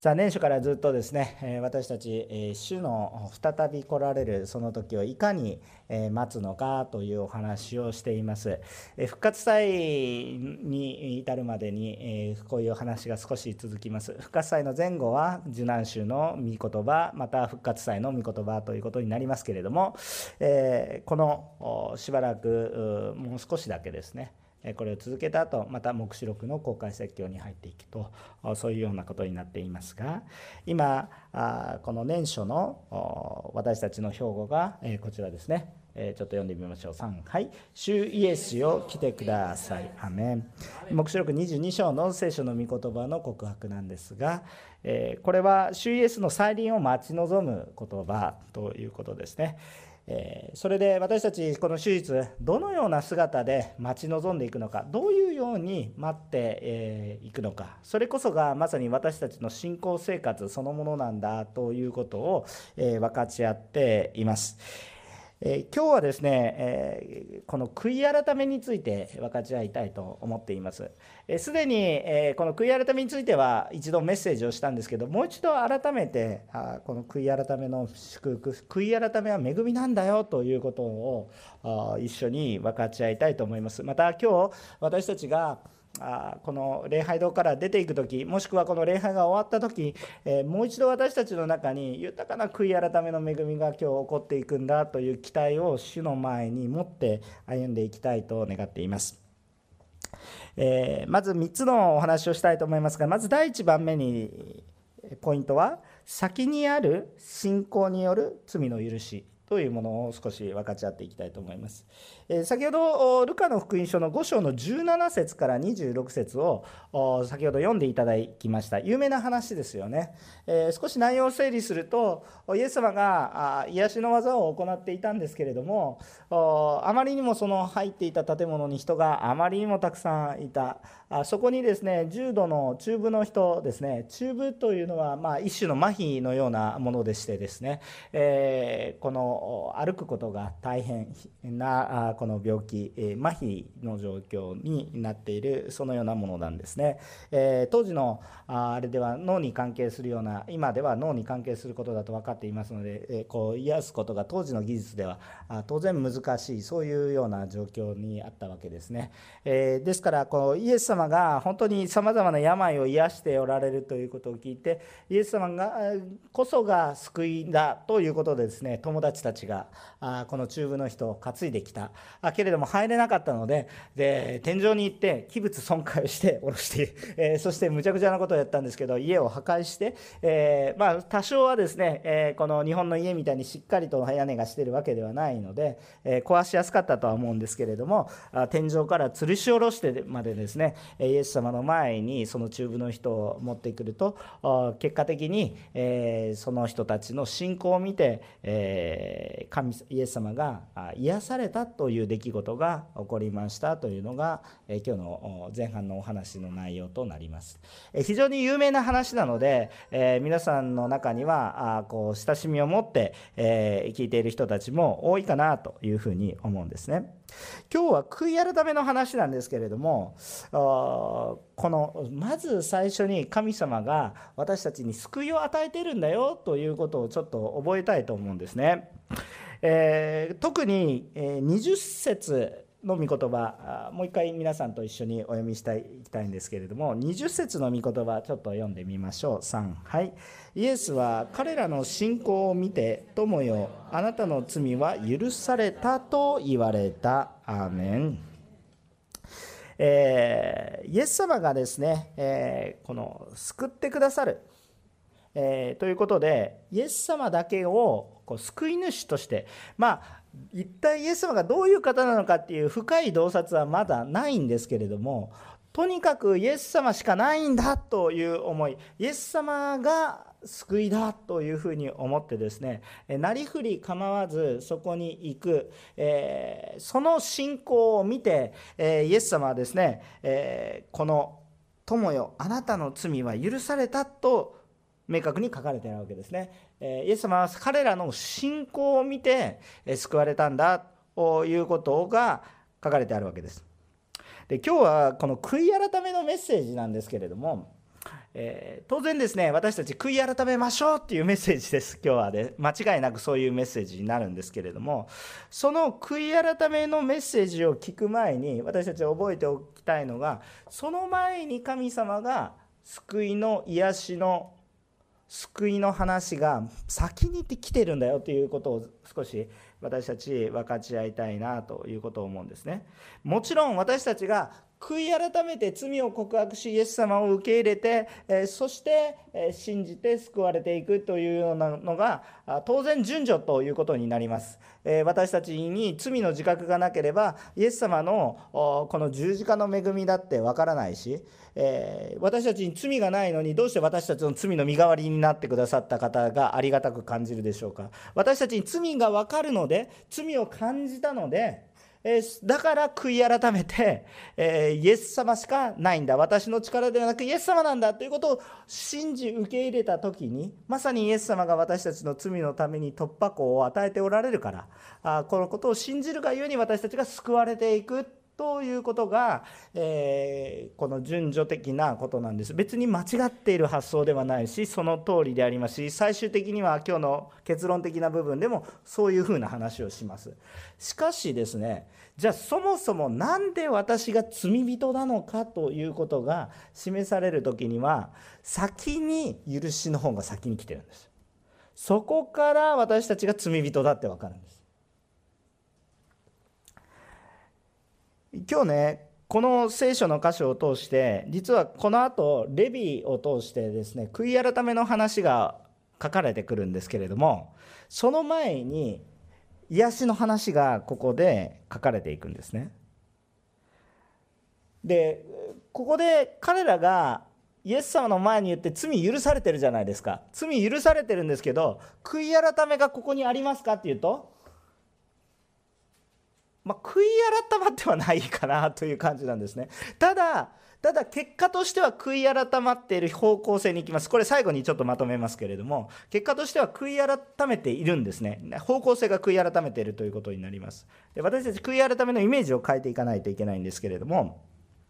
さあ年初からずっとですね、私たち、主の再び来られるその時をいかに待つのかというお話をしています。復活祭に至るまでにこういう話が少し続きます。復活祭の前後は受難週の御言葉、また復活祭の御言葉ということになりますけれども、このしばらくもう少しだけですね、これを続けた後、また黙示録の公開説教に入っていくと、そういうようなことになっていますが、今この年初の私たちの標語がこちらですね。ちょっと読んでみましょう。3、はい。主イエスよ来てください。アメン。黙示録22章の聖書の御言葉の告白なんですが、これは主イエスの再臨を待ち望む言葉ということですね。それで私たちこの手術どのような姿で待ち望んでいくのか、どういうように待っていくのか、それこそがまさに私たちの信仰生活そのものなんだということを分かち合っています。今日はですね、この悔い改めについて分かち合いたいと思っています。すでにこの悔い改めについては一度メッセージをしたんですけど、もう一度改めてこの悔い改めの祝福、悔い改めは恵みなんだよということを一緒に分かち合いたいと思います。また今日私たちがこの礼拝堂から出ていくとき、もしくはこの礼拝が終わったとき、もう一度私たちの中に豊かな悔い改めの恵みが今日起こっていくんだという期待を主の前に持って歩んでいきたいと願っています。まず3つのお話をしたいと思いますが、まず第1番目にポイントは、先にある信仰による罪の許しというものを少し分かち合っていきたいと思います。先ほどルカの福音書の5章の17節から26節を先ほど読んでいただきました。有名な話ですよね。少し内容を整理すると、イエス様が癒しの技を行っていたんですけれども、あまりにもその入っていた建物に人があまりにもたくさんいた。そこにですね、重度の中部の人ですね、中部というのは一種の麻痺のようなものでしてですね、この歩くことが大変なこの病気、麻痺の状況になっている、そのようなものなんですね。当時のあれでは脳に関係するような、今では脳に関係することだと分かっていますので、こう癒すことが当時の技術では当然難しい、そういうような状況にあったわけですね。ですからこのイエス様が本当にさまざまな病を癒しておられるということを聞いて、イエス様がこそが救いだということでですね、友達たちがこの中部の人を担いできたけれども入れなかったので、天井に行って器物損壊をして下ろしてそしてむちゃくちゃなことをやったんですけど、家を破壊して、多少はですね、この日本の家みたいにしっかりと屋根がしているわけではないので、壊しやすかったとは思うんですけれども、天井から吊るし下ろしてまでですね、イエス様の前にその中部の人を持ってくると、結果的にその人たちの信仰を見てイエス様が癒されたという出来事が起こりましたというのが今日の前半のお話の内容となります。非常に有名な話なので、皆さんの中にはこう親しみを持って聞いている人たちも多いかなというふうに思うんですね。今日は悔い改めの話なんですけれども、このまず最初に神様が私たちに救いを与えているんだよということをちょっと覚えたいと思うんですね。特に20節の御言葉、もう一回皆さんと一緒にお読みしたいんですけれども、20節の御言葉ちょっと読んでみましょう。3、はい。イエスは彼らの信仰を見て、友よあなたの罪は許されたと言われた。アーメン。イエス様がですね、この救ってくださる、ということで、イエス様だけを救い主として、一体イエス様がどういう方なのかっていう深い洞察はまだないんですけれども、とにかくイエス様しかないんだという思い、イエス様が救いだというふうに思ってですね、なりふり構わずそこに行く、その信仰を見て、イエス様はですね、この友よあなたの罪は許されたと明確に書かれているわけですね。イエス様は彼らの信仰を見て救われたんだということが書かれてあるわけです。で、今日はこの悔い改めのメッセージなんですけれども、 当然ですね、私たち悔い改めましょうっていうメッセージです。今日はね、間違いなくそういうメッセージになるんですけれども、その悔い改めのメッセージを聞く前に私たちは覚えておきたいのが、その前に神様が救いの癒しの救いの話が先に来てるんだよということを少し私たち分かち合いたいなということを思うんですね。もちろん私たちが悔い改めて罪を告白しイエス様を受け入れて、そして信じて救われていくというようなのが当然順序ということになります。私たちに罪の自覚がなければイエス様のこの十字架の恵みだってわからないし、私たちに罪がないのにどうして私たちの罪の身代わりになってくださった方がありがたく感じるでしょうか。私たちに罪がわかるので、罪を感じたので、だから悔い改めて、イエス様しかないんだ、私の力ではなくイエス様なんだということを信じ受け入れた時に、まさにイエス様が私たちの罪のために突破口を与えておられるから、このことを信じるがゆえに私たちが救われていくということが、この順序的なことなんです。別に間違っている発想ではないし、その通りでありますし、最終的には今日の結論的な部分でもそういうふうな話をします。しかしですね、じゃあそもそもなんで私が罪人なのかということが示される時には、先に許しの方が先に来てるんです。そこから私たちが罪人だって分かるんです。今日ね、この聖書の箇所を通して、実はこの後レビを通してですね、悔い改めの話が書かれてくるんですけれども、その前に癒しの話がここで書かれていくんですね。で、ここで彼らがイエス様の前に言って罪許されてるじゃないですか。罪許されてるんですけど、悔い改めがここにありますかっていうと、悔い改まってはないかなという感じなんですね。ただ結果としては悔い改まっている方向性に行きます。これ最後にちょっとまとめますけれども、結果としては悔い改めているんですね。方向性が悔い改めているということになります。で、私たち悔い改めのイメージを変えていかないといけないんですけれども、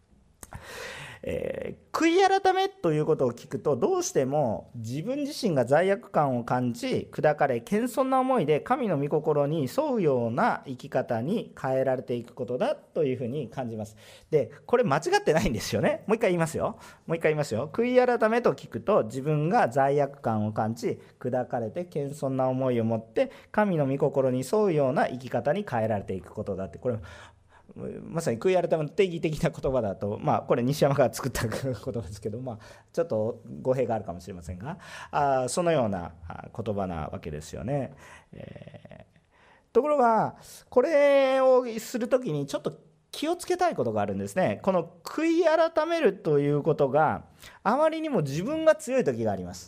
悔い改めということを聞くと、どうしても自分自身が罪悪感を感じ砕かれ謙遜な思いで神の御心に沿うような生き方に変えられていくことだというふうに感じます。で、これ間違ってないんですよね。もう一回言いますよ。悔い改めと聞くと、自分が罪悪感を感じ砕かれて謙遜な思いを持って神の御心に沿うような生き方に変えられていくことだって、これまさに悔い改めの定義的な言葉だと、これ西山が作った言葉ですけど、ちょっと語弊があるかもしれませんが、そのような言葉なわけですよね。ところがこれをするときにちょっと気をつけたいことがあるんですね。この悔い改めるということがあまりにも自分が強い時があります。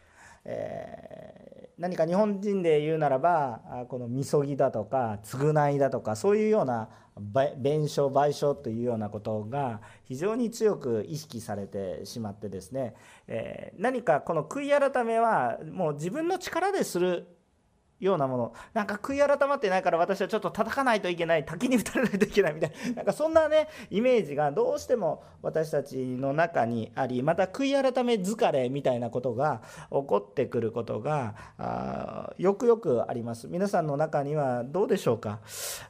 何か日本人で言うならば、このみそぎだとか償いだとか、そういうような弁償賠償というようなことが非常に強く意識されてしまってですね、何かこの悔い改めはもう自分の力でするようなもの、なんか悔い改まってないから私はちょっと叩かないといけない、滝に打たれないといけないみたいな、なんかそんなねイメージがどうしても私たちの中にあり、また悔い改め疲れみたいなことが起こってくることがよくよくあります。皆さんの中にはどうでしょうか。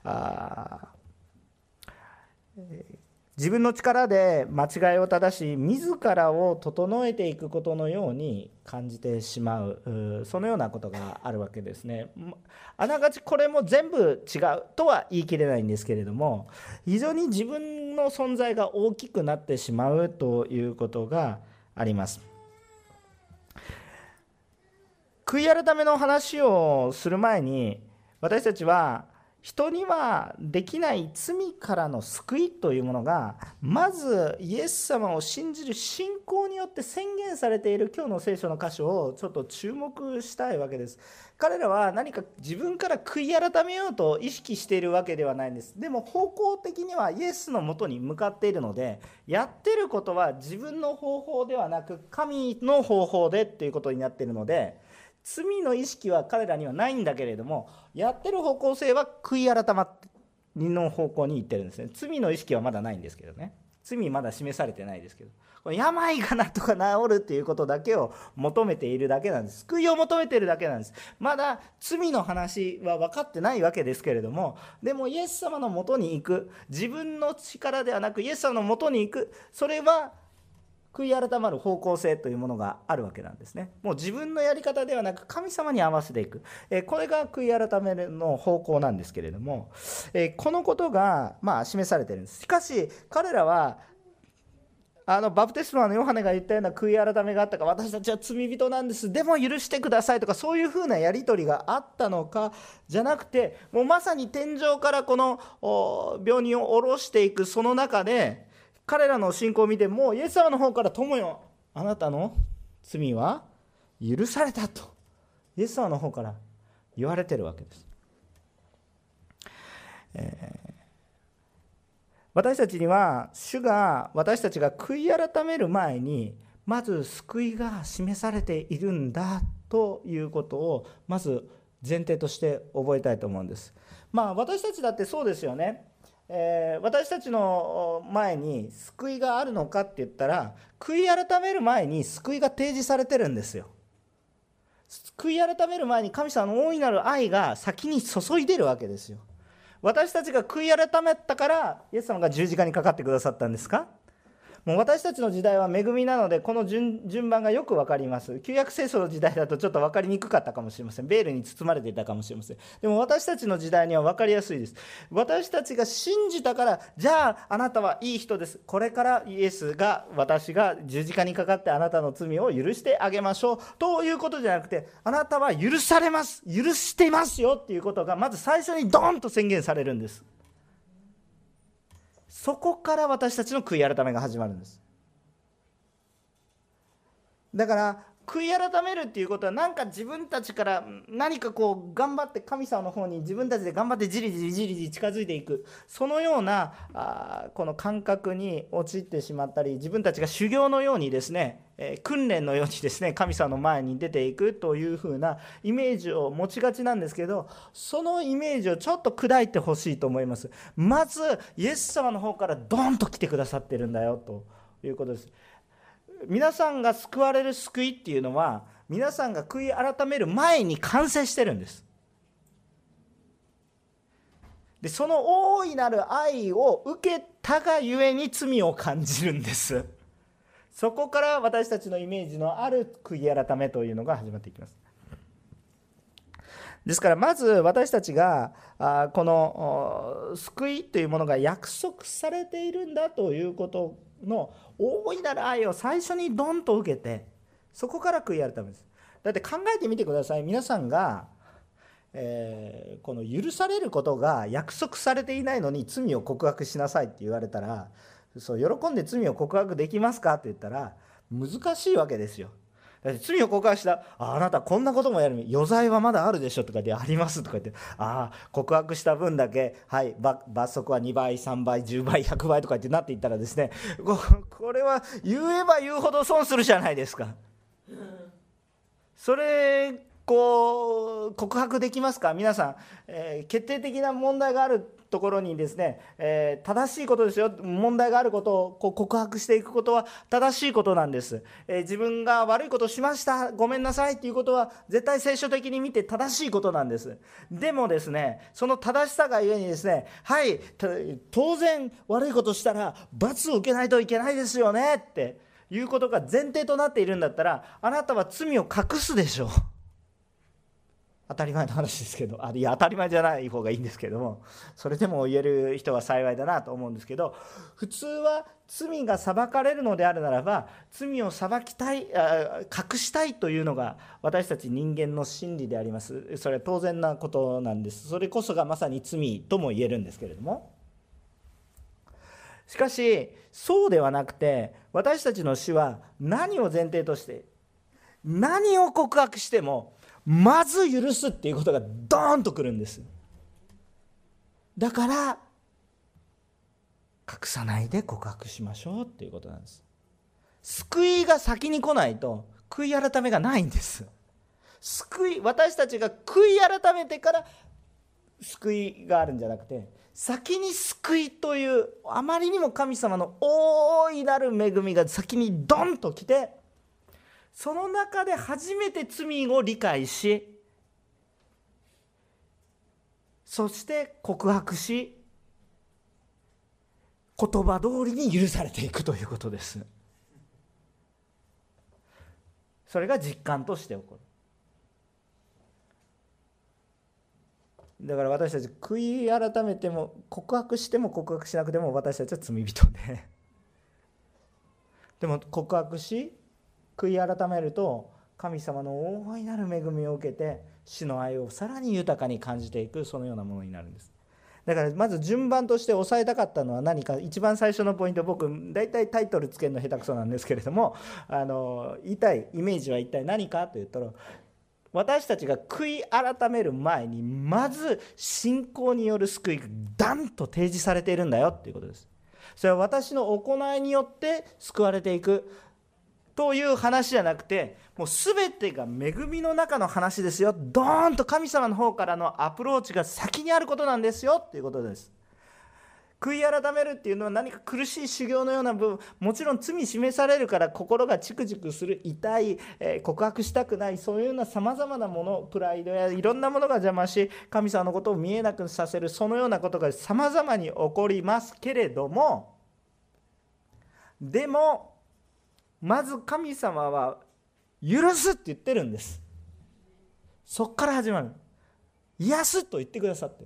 自分の力で間違いを正し自らを整えていくことのように感じてしまう、そのようなことがあるわけですね。あながちこれも全部違うとは言い切れないんですけれども、非常に自分の存在が大きくなってしまうということがあります。悔い改めの話をする前に、私たちは人にはできない罪からの救いというものが、まずイエス様を信じる信仰によって宣言されている今日の聖書の箇所をちょっと注目したいわけです。彼らは何か自分から悔い改めようと意識しているわけではないんです。でも方向的にはイエスのもとに向かっているので、やってることは自分の方法ではなく神の方法でということになっているので、罪の意識は彼らにはないんだけれども、やってる方向性は悔い改まりの方向に行ってるんですね。罪の意識はまだないんですけどね。罪まだ示されてないですけど、 病がなんとか治るっていうことだけを求めているだけなんです。救いを求めているだけなんです。まだ罪の話は分かってないわけですけれども、でもイエス様のもとに行く、自分の力ではなくイエス様のもとに行く、それは悔い改まる方向性というものがあるわけなんですね。もう自分のやり方ではなく神様に合わせていく、これが悔い改めの方向なんですけれども、このことが示されているんです。しかし彼らはバプテスマのヨハネが言ったような悔い改めがあったか、私たちは罪人なんです、でも許してくださいとか、そういうふうなやり取りがあったのかじゃなくて、もうまさに天井からこの病人を下ろしていくその中で、彼らの信仰を見ても、イエス様の方から友よ、あなたの罪は許されたとイエス様の方から言われているわけです。私たちには主が私たちが悔い改める前にまず救いが示されているんだということをまず前提として覚えたいと思うんです。私たちだってそうですよね。私たちの前に救いがあるのかって言ったら、悔い改める前に救いが提示されてるんですよ。悔い改める前に神様の大いなる愛が先に注いでるわけですよ。私たちが悔い改めたからイエス様が十字架にかかってくださったんですか？もう私たちの時代は恵みなので、この 順番がよく分かります。旧約聖書の時代だとちょっと分かりにくかったかもしれません。ベールに包まれていたかもしれません。でも私たちの時代には分かりやすいです。私たちが信じたから、じゃああなたはいい人です、これからイエスが、私が十字架にかかってあなたの罪を許してあげましょうということじゃなくて、あなたは許されます、許していますよっていうことがまず最初にドーンと宣言されるんです。そこから私たちの悔い改めが始まるんです。だから悔い改めるっていうことは、なんか自分たちから何か頑張って神様の方に自分たちで頑張ってじりじりじりじり近づいていく、そのようなこの感覚に陥ってしまったり、自分たちが修行のようにですね、訓練のようにですね、神様の前に出ていくというふうなイメージを持ちがちなんですけど、そのイメージをちょっと砕いてほしいと思います。まずイエス様の方からドーンと来てくださってるんだよということです。皆さんが救われる救いっていうのは、皆さんが悔い改める前に完成してるんです。でその大いなる愛を受けたがゆえに罪を感じるんです。そこから私たちのイメージのある悔い改めというのが始まっていきます。ですからまず私たちがこの救いというものが約束されているんだということの大いなる愛を最初にドンと受けて、そこから悔い改めです。だって考えてみてください。皆さんが、この許されることが約束されていないのに罪を告白しなさいって言われたら、そう喜んで罪を告白できますかって言ったら難しいわけですよ。だって罪を告白した、あなたこんなこともやるのに余罪はまだあるでしょとかで、ありますとか言って、告白した分だけ、はい、罰則は2倍3倍10倍100倍とかってなっていったらですね、これは言えば言うほど損するじゃないですか。それ告白できますか皆さん。決定的な問題があるところにですね、正しいことですよ。問題があることを告白していくことは正しいことなんです。自分が悪いことをしました、ごめんなさいっていうことは絶対聖書的に見て正しいことなんです。でもですね、その正しさがゆえにですね、はい、当然悪いことしたら罰を受けないといけないですよねっていうことが前提となっているんだったら、あなたは罪を隠すでしょう。当たり前の話ですけど、いや当たり前じゃない方がいいんですけども、それでも言える人は幸いだなと思うんですけど、普通は罪が裁かれるのであるならば、罪を裁きたい、隠したいというのが私たち人間の心理であります。それは当然なことなんです。それこそがまさに罪とも言えるんですけれども、しかしそうではなくて、私たちの主は何を前提として、何を告白してもまず許すっていうことがドーンとくるんです。だから隠さないで告白しましょうっていうことなんです。救いが先に来ないと悔い改めがないんです。私たちが悔い改めてから救いがあるんじゃなくて、 先に救いというあまりにも神様の大いなる恵みが先にドンと来て、その中で初めて罪を理解し、そして告白し、言葉通りに許されていくということです。それが実感として起こる。だから私たち悔い改めても告白しても告白しなくても私たちは罪人ででも告白し悔い改めると神様の大いなる恵みを受けて主の愛をさらに豊かに感じていく、そのようなものになるんです。だからまず順番として押さえたかったのは何か、一番最初のポイント、僕大体タイトルつけるの下手くそなんですけれども、言いたいイメージは一体何かというと、私たちが悔い改める前にまず信仰による救いがダンと提示されているんだよということです。それは私の行いによって救われていくという話じゃなくて、もう全てが恵みの中の話ですよ。ドーンと神様の方からのアプローチが先にあることなんですよということです。悔い改めるっていうのは何か苦しい修行のような部分、もちろん罪示されるから心がチクチクする、痛い、告白したくない、そういうようなさまざまなもの、プライドやいろんなものが邪魔し神様のことを見えなくさせる、そのようなことがさまざまに起こりますけれども、でもまず神様は許すって言ってるんです。そこから始まる。癒すと言ってくださってる。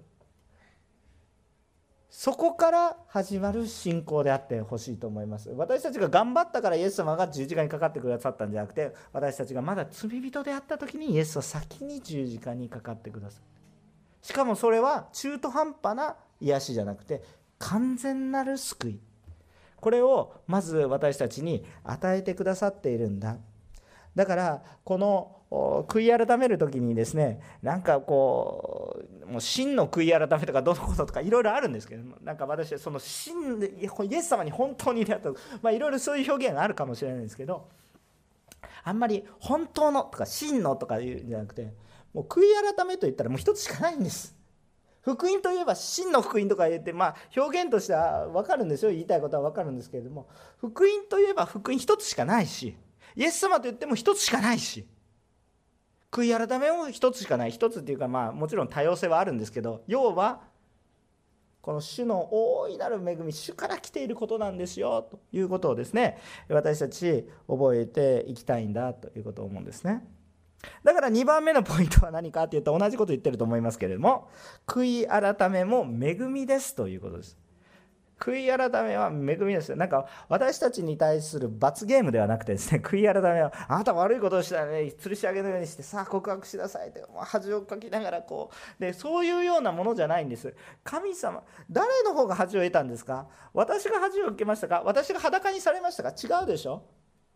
そこから始まる信仰であってほしいと思います。私たちが頑張ったからイエス様が十字架にかかってくださったんじゃなくて、私たちがまだ罪人であった時にイエスは先に十字架にかかってください。しかもそれは中途半端な癒しじゃなくて完全なる救い、これをまず私たちに与えてくださっているんだ。だからこの悔い改める時にですね、なんかこうもう真の悔い改めとかどのこととかいろいろあるんですけども、なんか私はその真でイエス様に本当に出会ったいろいろそういう表現があるかもしれないんですけど、あんまり本当のとか真のとかいうんじゃなくて、もう悔い改めといったらもう一つしかないんです。福音といえば真の福音とか言って、表現としては分かるんですよ、言いたいことは分かるんですけれども、福音といえば福音一つしかないし、イエス様と言っても一つしかないし、悔い改めも一つしかない。一つっていうかもちろん多様性はあるんですけど、要はこの主の大いなる恵み、主から来ていることなんですよということをですね、私たち覚えていきたいんだということを思うんですね。だから2番目のポイントは何かというと、同じこと言ってると思いますけれども、悔い改めも恵みですということです。悔い改めは恵みです。なんか私たちに対する罰ゲームではなくてですね、悔い改めはあなた悪いことをしたらね、吊るし上げのようにしてさあ告白しなさいと恥をかきながらで、そういうようなものじゃないんです。神様、誰の方が恥を得たんですか？私が恥を受けましたか？私が裸にされましたか？違うでしょ。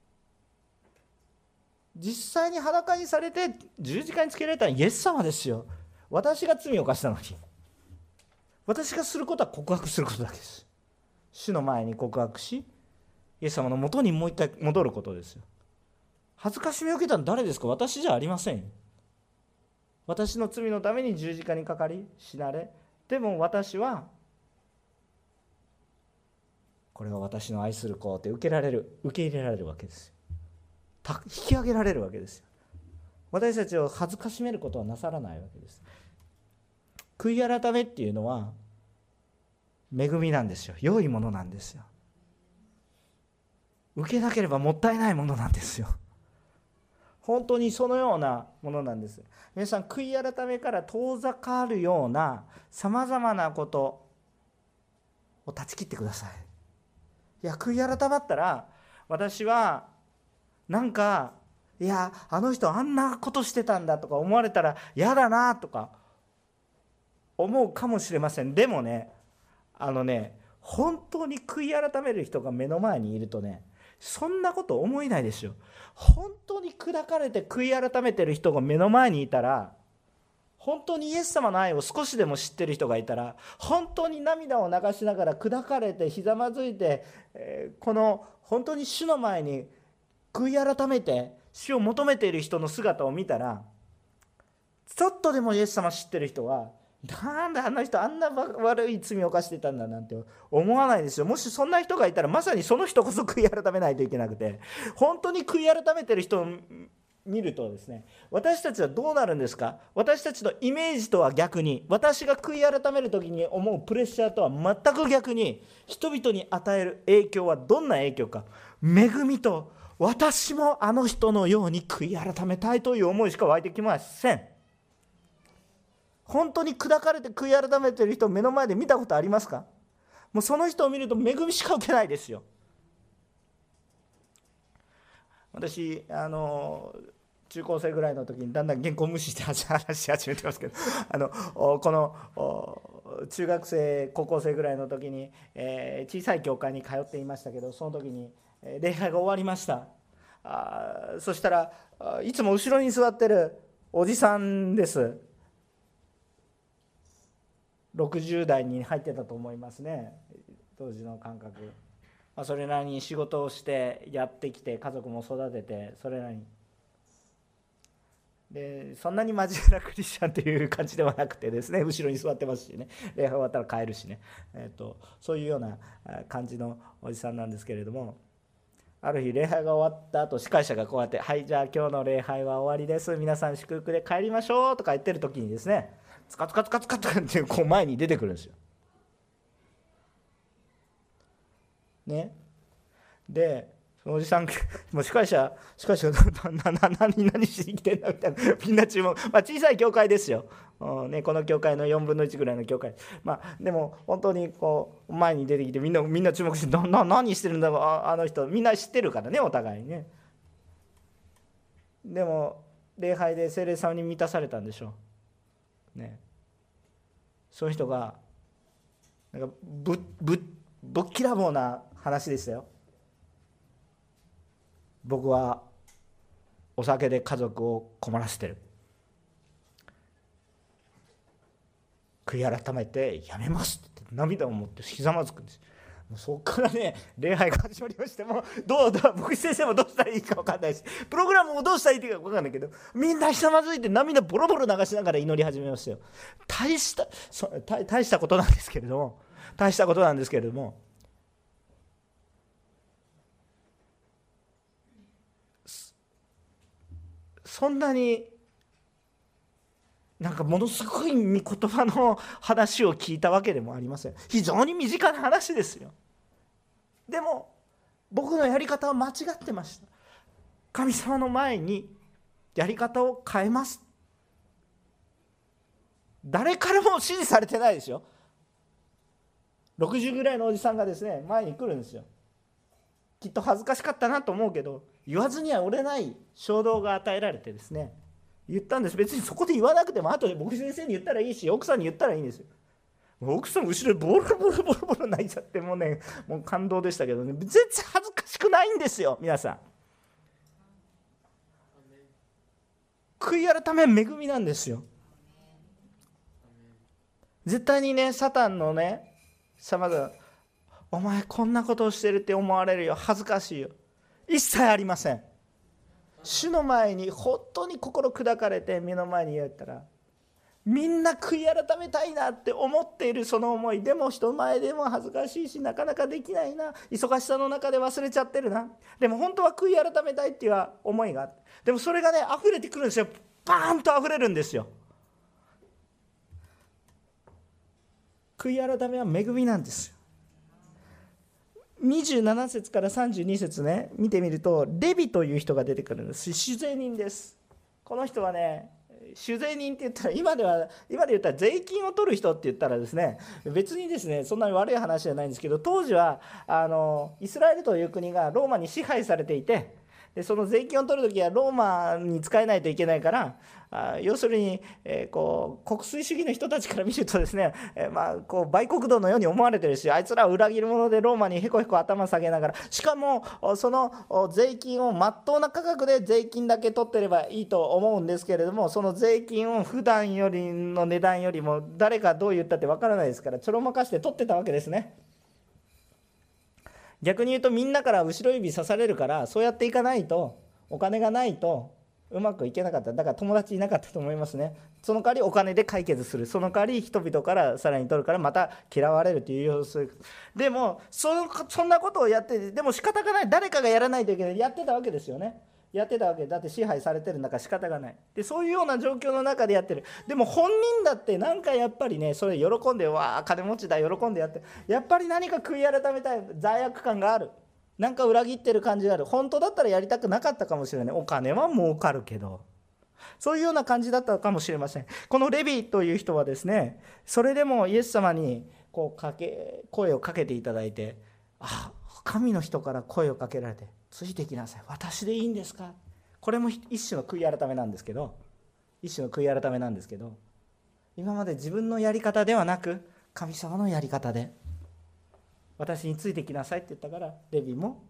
実際に裸にされて十字架につけられたのはイエス様ですよ。私が罪を犯したのに、私がすることは告白することだけです。主の前に告白し、イエス様のもとにもう一回戻ることですよ。恥ずかしみを受けたのは誰ですか？私じゃありません。私の罪のために十字架にかかり死なれ、でも私はこれは私の愛する子って受け入れられるわけですよ。引き上げられるわけですよ。私たちを恥ずかしめることはなさらないわけです。悔い改めっていうのは恵みなんですよ。良いものなんですよ。受けなければもったいないものなんですよ。本当にそのようなものなんです。皆さん、悔い改めから遠ざかるようなさまざまなことを断ち切ってください。いや、悔い改まったら私はなんか、いやあの人あんなことしてたんだとか思われたら嫌だなとか思うかもしれません。でもね、本当に悔い改める人が目の前にいるとね、そんなこと思えないですよ。本当に砕かれて悔い改めてる人が目の前にいたら、本当にイエス様の愛を少しでも知ってる人がいたら、本当に涙を流しながら砕かれてひざまずいて、この本当に主の前に悔い改めて主を求めている人の姿を見たら、ちょっとでもイエス様知ってる人はなんであの人あんな悪い罪を犯してたんだなんて思わないですよ。もしそんな人がいたらまさにその人こそ悔い改めないといけなくて、本当に悔い改めてる人を見るとですね、私たちはどうなるんですか。私たちのイメージとは逆に、私が悔い改める時に思うプレッシャーとは全く逆に、人々に与える影響はどんな影響か。恵みと、私もあの人のように悔い改めたいという思いしか湧いてきません。本当に砕かれて悔い改めている人を目の前で見たことありますか。もうその人を見ると恵みしか受けないですよ。私中高生ぐらいの時にだんだん原稿無視して話し始めてますけど、この中学生高校生ぐらいの時に、小さい教会に通っていましたけど、その時に礼拝が終わりました。そしたらいつも後ろに座ってるおじさんです。60代に入ってたと思いますね、当時の感覚。それなりに仕事をしてやってきて、家族も育てて、それなりにでそんなに真面目なクリスチャンという感じではなくてですね、後ろに座ってますしね、礼拝終わったら帰るしね、そういうような感じのおじさんなんですけれども、ある日礼拝が終わった後、司会者がこうやって「はい、じゃあ今日の礼拝は終わりです、皆さん祝福で帰りましょう」とか言ってる時にですね、ツカツカツカツカとかってこう前に出てくるんですよ。ね、でそのおじさんもう司会者何しに来てんだみたいな、みんな注目、小さい教会ですよ、この教会の4分の1ぐらいの教会、でも本当にこう前に出てきてみんな注目して、何してるんだろうあの人、みんな知ってるからね、お互いにね。でも礼拝で聖霊様に満たされたんでしょうね。そういう人がなんかぶっきらぼうな話でしたよ。僕はお酒で家族を困らせてる、悔い改めてやめますって涙を持ってひざまずくんです。もうそこからね、礼拝が始まりまして、もう牧師先生もどうしたらいいか分かんないし、プログラムもどうしたらいいか分かんないけど、みんなひざまずいて涙ボロボロ流しながら祈り始めましたよ。大したことなんですけれども、そんなになんかものすごい御言葉の話を聞いたわけでもありません。非常に身近な話ですよ。でも僕のやり方は間違ってました。神様の前にやり方を変えます。誰からも指示されてないですよ。60ぐらいのおじさんがですね、前に来るんですよ。きっと恥ずかしかったなと思うけど、言わずにはおれない衝動が与えられてですね、言ったんです。別にそこで言わなくても、後で牧師先生に言ったらいいし、奥さんに言ったらいいんですよ。奥さん後ろでボロボロ泣いちゃって、もう感動でしたけどね、全然恥ずかしくないんですよ。皆さん、悔い改めは恵みなんですよ。絶対にね、サタンのね、様がお前こんなことをしてるって思われるよ、恥ずかしいよ、一切ありません。主の前に本当に心砕かれて目の前に言ったら、みんな悔い改めたいなって思っているその思い、でも人前でも恥ずかしいし、なかなかできないな、忙しさの中で忘れちゃってるな、でも本当は悔い改めたいっていう思いがあって、でもそれがね、溢れてくるんですよ。バーンと溢れるんですよ。悔い改めは恵みなんですよ。27節から32節ね、見てみると、レビという人が出てくるんです。酒税人です。この人はね、酒税人って言ったら、今で言ったら税金を取る人って言ったらですね、別にですね、そんなに悪い話じゃないんですけど、当時はイスラエルという国がローマに支配されていて、でその税金を取るときはローマに使えないといけないから、要するに、国粋主義の人たちから見るとですね、こう売国奴のように思われてるし、あいつらは裏切り者でローマにへこへこ頭下げながら、しかもその税金をまっとうな価格で税金だけ取ってればいいと思うんですけれども、その税金を普段よりの値段よりも誰がどう言ったってわからないですから、ちょろまかして取ってたわけですね。逆に言うと、みんなから後ろ指刺されるから、そうやっていかないと、お金がないとうまくいけなかった。だから友達いなかったと思いますね。その代わりお金で解決する。その代わり人々からさらに取るからまた嫌われるという様子。でもそんなことをやってでも仕方がない。誰かがやらないといけない。やってたわけですよね。やってたわけだって支配されてるんだから仕方がない。でそういうような状況の中でやってる。でも本人だってなんかやっぱりね、それ喜んでわあ金持ちだ喜んでやって、やっぱり何か悔い改めたい罪悪感がある。なんか裏切ってる感じがある。本当だったらやりたくなかったかもしれない。お金は儲かるけど、そういうような感じだったかもしれません。このレビという人はですね、それでもイエス様に声をかけていただいて、神の人から声をかけられて、ついてきなさい、私でいいんですか。これも一種の悔い改めなんですけど、今まで自分のやり方ではなく神様のやり方で私についてきなさいって言ったから、レビも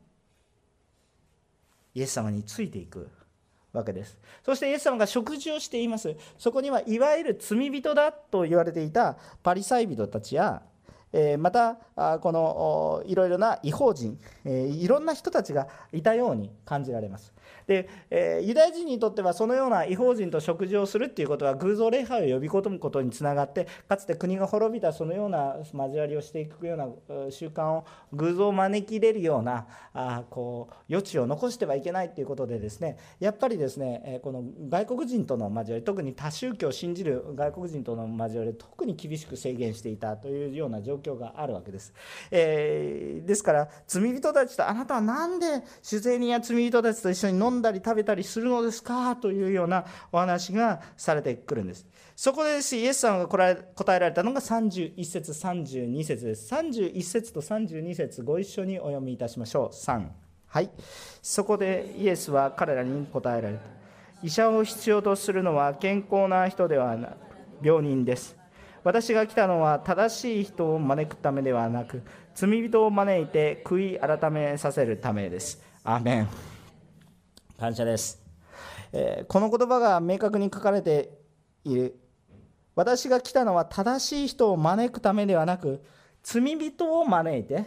イエス様についていくわけです。そしてイエス様が食事をしています。そこにはいわゆる罪人だと言われていたパリサイ人たちや、またこのいろいろな異邦人、いろんな人たちがいたように感じられます。で、ユダヤ人にとってはそのような異邦人と食事をするっていうことは偶像礼拝を呼び込むことにつながって、かつて国が滅びたそのような交わりをしていくような習慣を偶像を招き入れるような余地を残してはいけないということでですね、やっぱりですね、この外国人との交わり、特に多宗教を信じる外国人との交わりを特に厳しく制限していたというような状況があるわけです。ですから罪人たちと、あなたはなんで酒税人や罪人たちと一緒に飲んだり食べたりするのですかというようなお話がされてくるんです。そこでイエス様が答えられたのが31節32節です。31節と32節ご一緒にお読みいたしましょう。3、はい。そこでイエスは彼らに答えられた。医者を必要とするのは健康な人ではなく病人です。私が来たのは正しい人を招くためではなく、罪人を招いて悔い改めさせるためです。アーメン。感謝です。この言葉が明確に書かれている。私が来たのは正しい人を招くためではなく、罪人を招いて、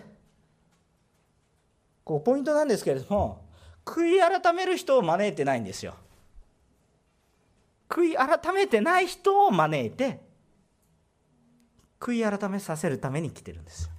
ここポイントなんですけれども、悔い改める人を招いてないんですよ。悔い改めてない人を招いて悔い改めさせるために来てるんです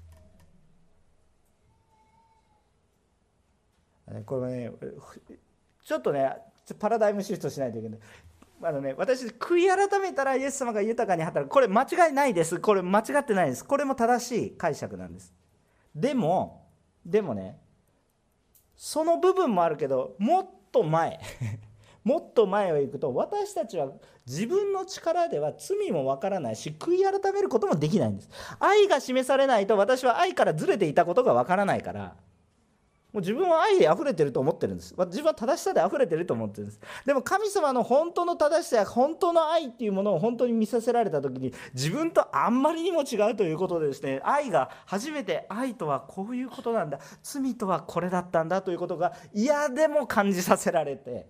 よ。これはね、ちょっとねパラダイムシフトしないといけない。私悔い改めたらイエス様が豊かに働く、これ間違いないです。これ間違ってないです。これも正しい解釈なんです。でもね、その部分もあるけど、もっと前もっと前を行くと、私たちは自分の力では罪もわからないし、悔い改めることもできないんです。愛が示されないと、私は愛からずれていたことがわからないから、もう自分は愛で溢れてると思ってるんです。自分は正しさで溢れてると思ってるんです。でも神様の本当の正しさや本当の愛っていうものを本当に見させられた時に、自分とあんまりにも違うということでですね、愛が初めて、愛とはこういうことなんだ、罪とはこれだったんだということが嫌でも感じさせられて、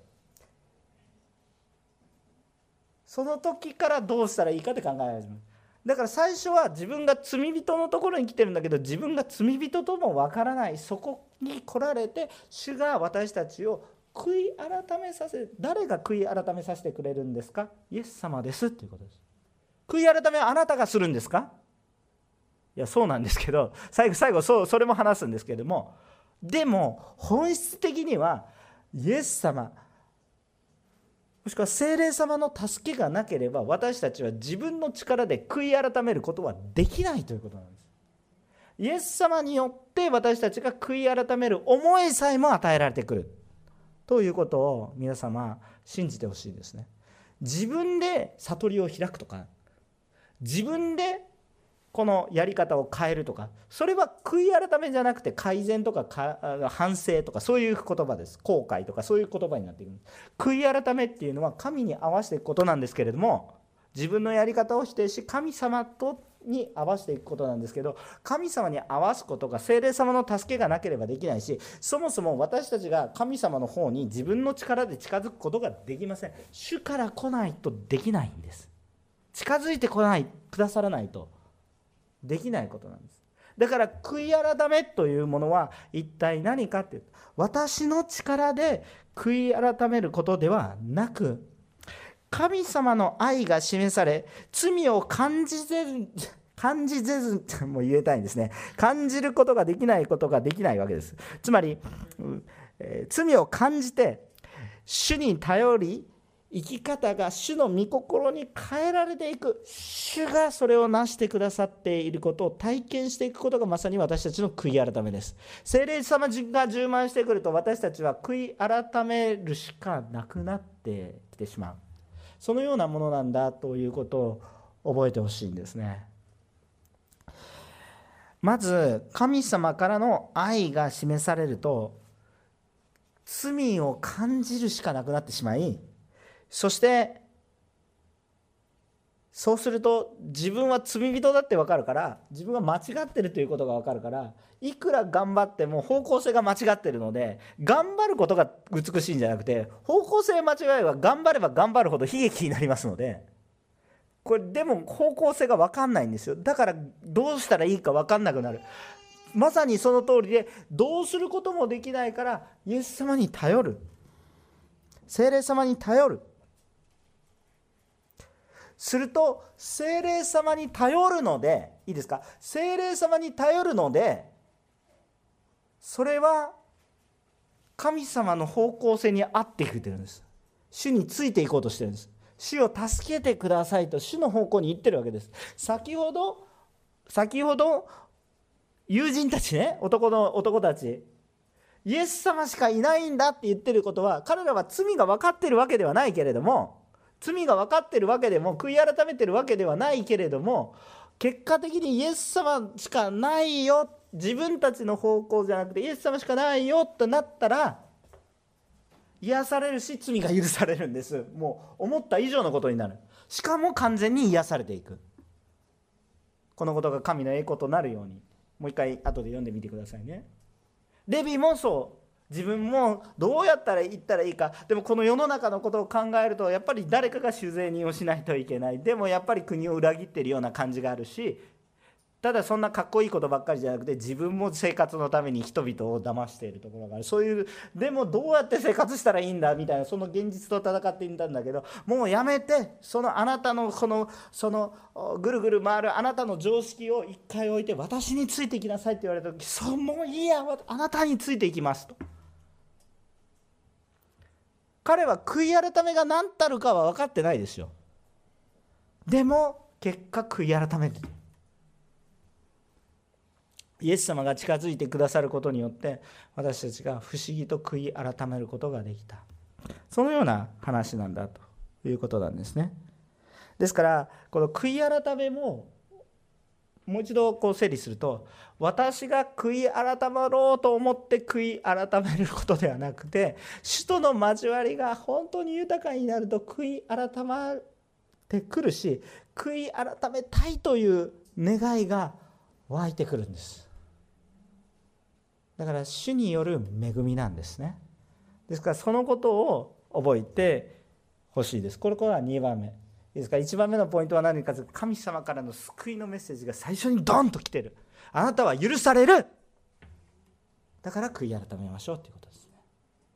その時からどうしたらいいかって考え始める。だから最初は自分が罪人のところに来てるんだけど、自分が罪人ともわからない、そこに来られて、主が私たちを悔い改めさせ、誰が悔い改めさせてくれるんですか。イエス様ですということです。悔い改めはあなたがするんですか。いや、そうなんですけど、最後それも話すんですけれども、でも本質的にはイエス様もしくは聖霊様の助けがなければ、私たちは自分の力で悔い改めることはできないということなんです。イエス様によって私たちが悔い改める思いさえも与えられてくるということを皆様信じてほしいですね。自分で悟りを開くとか、自分でこのやり方を変えるとか、それは悔い改めじゃなくて改善とか反省とか、そういう言葉です。後悔とかそういう言葉になっている。悔い改めっていうのは神に合わせていくことなんですけれども、自分のやり方を否定し神様に合わせていくことなんですけど、神様に合わすことが聖霊様の助けがなければできないし、そもそも私たちが神様の方に自分の力で近づくことができません。主から来ないとできないんです。近づいてくださらないとできないことなんです。 だから悔い改めというものは一体何かっていうと、私の力で悔い改めることではなく、神様の愛が示され、罪を感じぜずも言えたいんですね。感じることができないことができないわけです。つまり、罪を感じて主に頼り、生き方が主の御心に変えられていく、主がそれをなしてくださっていることを体験していくことがまさに私たちの悔い改めです。聖霊様が充満してくると、私たちは悔い改めるしかなくなってきてしまう。そのようなものなんだということを覚えてほしいんですね。まず神様からの愛が示されると、罪を感じるしかなくなってしまい、そしてそうすると自分は罪人だって分かるから、自分は間違ってるということが分かるから、いくら頑張っても方向性が間違ってるので、頑張ることが美しいんじゃなくて、方向性間違えば頑張れば頑張るほど悲劇になりますので、これでも方向性が分かんないんですよ。だからどうしたらいいか分かんなくなる。まさにその通りで、どうすることもできないからイエス様に頼る、聖霊様に頼る。すると聖霊様に頼るので、いいですか、聖霊様に頼るので、それは神様の方向性に合ってきてるんです。主についていこうとしてるんです。主を助けてくださいと主の方向に行ってるわけです。先ほど友人たちね、男たち、イエス様しかいないんだって言ってることは、彼らは罪が分かってるわけではないけれども、罪が分かってるわけでも悔い改めてるわけではないけれども、結果的にイエス様しかないよ、自分たちの方向じゃなくてイエス様しかないよとなったら、癒されるし罪が許されるんです。もう思った以上のことになる。しかも完全に癒されていく。このことが神の栄光となるように、もう一回後で読んでみてくださいね。レビもそう、自分もどうやったら行ったらいいか。でもこの世の中のことを考えると、やっぱり誰かが主税人をしないといけない。でもやっぱり国を裏切っているような感じがあるし、ただそんなかっこいいことばっかりじゃなくて、自分も生活のために人々を騙しているところがある。そういう、でもどうやって生活したらいいんだみたいな、その現実と戦っていたんだけど、もうやめて、そのあなたのそのぐるぐる回るあなたの常識を一回置いて、私についていきなさいって言われた時、もういいや、あなたについていきますと。彼は悔い改めが何たるかは分かってないですよ。でも結果悔い改めて、イエス様が近づいてくださることによって、私たちが不思議と悔い改めることができた。そのような話なんだということなんですね。ですからこの悔い改めももう一度整理すると、私が悔い改まろうと思って悔い改めることではなくて、主との交わりが本当に豊かになると悔い改まってくるし、悔い改めたいという願いが湧いてくるんです。だから主による恵みなんですね。ですからそのことを覚えてほしいです。これは2番目ですから、1番目のポイントは何かというと、神様からの救いのメッセージが最初にドンと来てる。あなたは許される。だから悔い改めましょうということですね。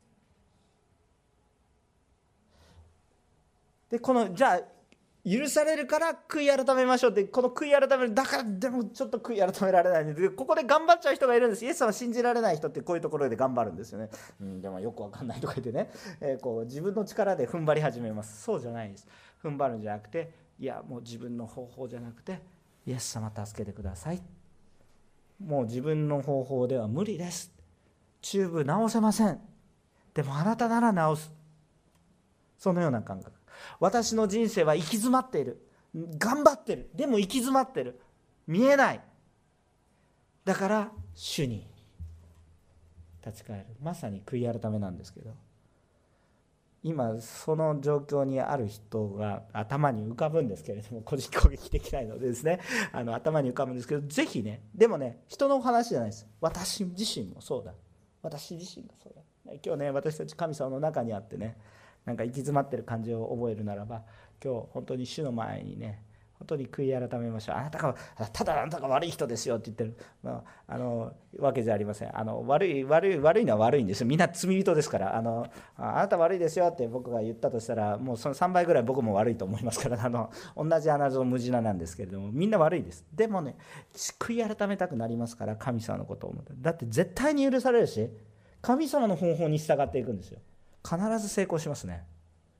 でじゃあ許されるから悔い改めましょうって、この悔い改める、だからでもちょっと悔い改められないんで、ここで頑張っちゃう人がいるんです。イエス様信じられない人ってこういうところで頑張るんですよね。でもよくわかんないとか言ってね、自分の力で踏ん張り始めます。そうじゃないです。踏ん張るんじゃなくて、いやもう自分の方法じゃなくて、イエス様助けてください。もう自分の方法では無理です。チューブ直せません。でもあなたなら直す。そのような感覚。私の人生は行き詰まっている。頑張ってる。でも行き詰まってる。見えない。だから主に立ち返る。まさに悔い改めなんですけど、今その状況にある人が頭に浮かぶんですけれども、個人攻撃できないのでですね、頭に浮かぶんですけど、ぜひね、でもね、人の話じゃないです。私自身もそうだ。私自身がそうだ。今日ね、私たち神様の中にあってね、なんか行き詰まってる感じを覚えるならば、今日本当に主の前にね、 本当に悔い改めましょう。あなたが悪い人ですよって言ってる、わけじゃありません。悪いのは悪いんですよ。みんな罪人ですから。あなた悪いですよって僕が言ったとしたら、もうその3倍ぐらい僕も悪いと思いますから、同じ穴蔵無地ななんですけれども、みんな悪いです。でもね、悔い改めたくなりますから、神様のことを思って。だって絶対に許されるし、神様の方法に従っていくんですよ。必ず成功しますね。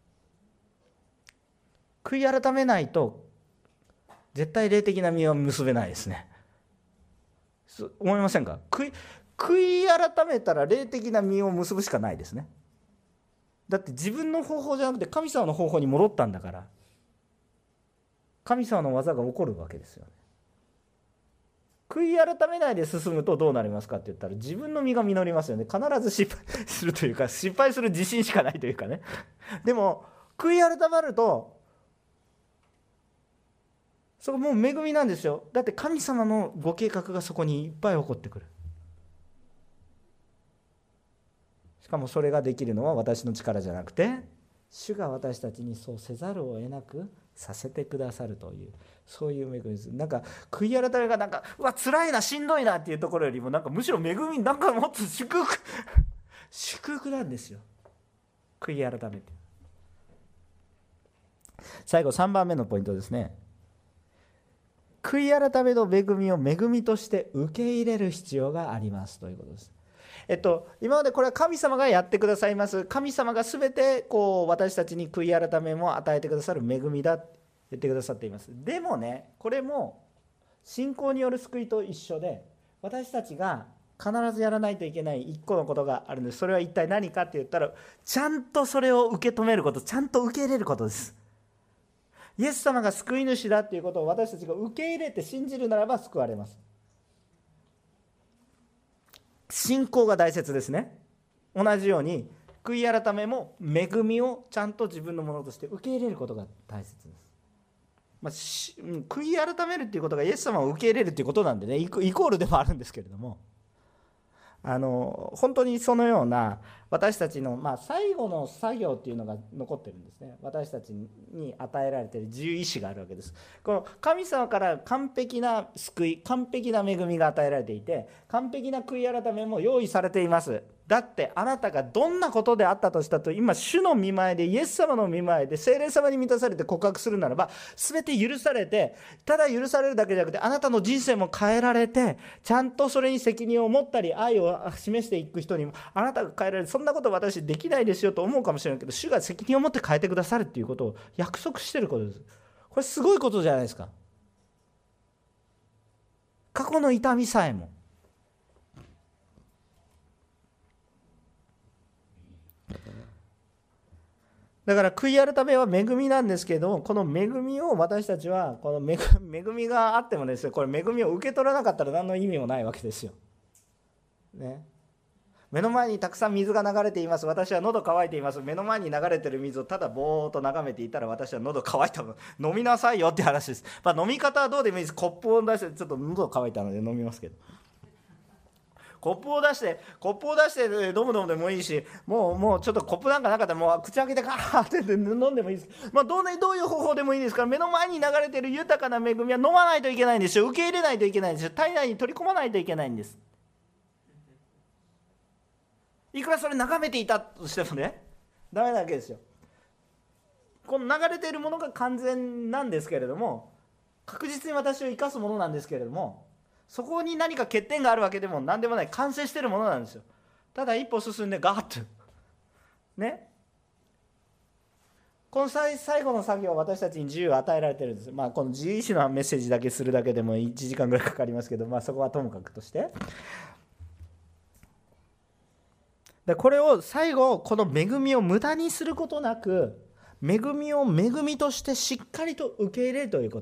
悔い改めないと絶対霊的な実は結べないですね。思いませんか？悔い改めたら霊的な実を結ぶしかないですね。だって自分の方法じゃなくて神様の方法に戻ったんだから、神様の技が起こるわけですよね。悔い改めないで進むとどうなりますかって言ったら、自分の実が実りますよね。必ず失敗するというか、失敗する自信しかないというかね。でも悔い改まるとそこもう恵みなんですよ。だって神様のご計画がそこにいっぱい起こってくる。しかもそれができるのは私の力じゃなくて、主が私たちにそうせざるを得なくさせてくださるという、そういう恵みです。なんか悔い改めがうわ辛いなしんどいなっていうところよりも、むしろ恵み、もっと祝福なんですよ、悔い改めて。最後3番目のポイントですね。悔い改めの恵みを恵みとして受け入れる必要がありますということです。今までこれは神様がやってくださいます。神様が全て私たちに悔い改めも与えてくださる恵みだって言ってくださっています。でもね、これも信仰による救いと一緒で、私たちが必ずやらないといけない一個のことがあるんです。それは一体何かって言ったら、ちゃんとそれを受け止めること、ちゃんと受け入れることです。イエス様が救い主だということを私たちが受け入れて信じるならば救われます。信仰が大切ですね。同じように悔い改めも恵みをちゃんと自分のものとして受け入れることが大切です。悔い改めるということがイエス様を受け入れるということなんでね、イコールでもあるんですけれども、本当にそのような私たちの、最後の作業っていうのが残ってるんですね。私たちに与えられている自由意志があるわけです。この神様から完璧な救い、完璧な恵みが与えられていて、完璧な悔い改めも用意されています。だってあなたがどんなことであったとしたと、今主の御前で、イエス様の御前で聖霊様に満たされて告白するならば、全て許されて、ただ許されるだけじゃなくて、あなたの人生も変えられて、ちゃんとそれに責任を持ったり愛を示していく人にもあなたが変えられる。そんなこと私できないですよと思うかもしれないけど、主が責任を持って変えてくださるっていうことを約束していることです。これすごいことじゃないですか。過去の痛みさえもだから悔い改めは恵みなんですけれども、この恵みを私たちは、この恵みがあってもですね、これ恵みを受け取らなかったら何の意味もないわけですよ。ね。目の前にたくさん水が流れています。私は喉乾いています。目の前に流れている水をただぼーっと眺めていたら、私は喉乾いたの飲みなさいよって話です。飲み方はどうでもいいです。コップを出して、ちょっと喉乾いたので飲みますけど。コップを出して飲むでもいいし、もうちょっとコップなんかなかったらもう口開けてガーって飲んでもいいです。どういう方法でもいいですから、目の前に流れている豊かな恵みは飲まないといけないんですよ。受け入れないといけないんですよ。体内に取り込まないといけないんです。いくらそれ眺めていたとしてもね、ダメなわけですよ。この流れているものが完全なんですけれども、確実に私を生かすものなんですけれども、そこに何か欠点があるわけでも何でもない、完成しているものなんですよ。ただ一歩進んでガーッとね、この最後の作業は私たちに自由を与えられているんです。この自由意志のメッセージだけするだけでも1時間ぐらいかかりますけど、そこはともかくとして、でこれを最後、この恵みを無駄にすることなく、恵みを恵みとしてしっかりと受け入れるということ、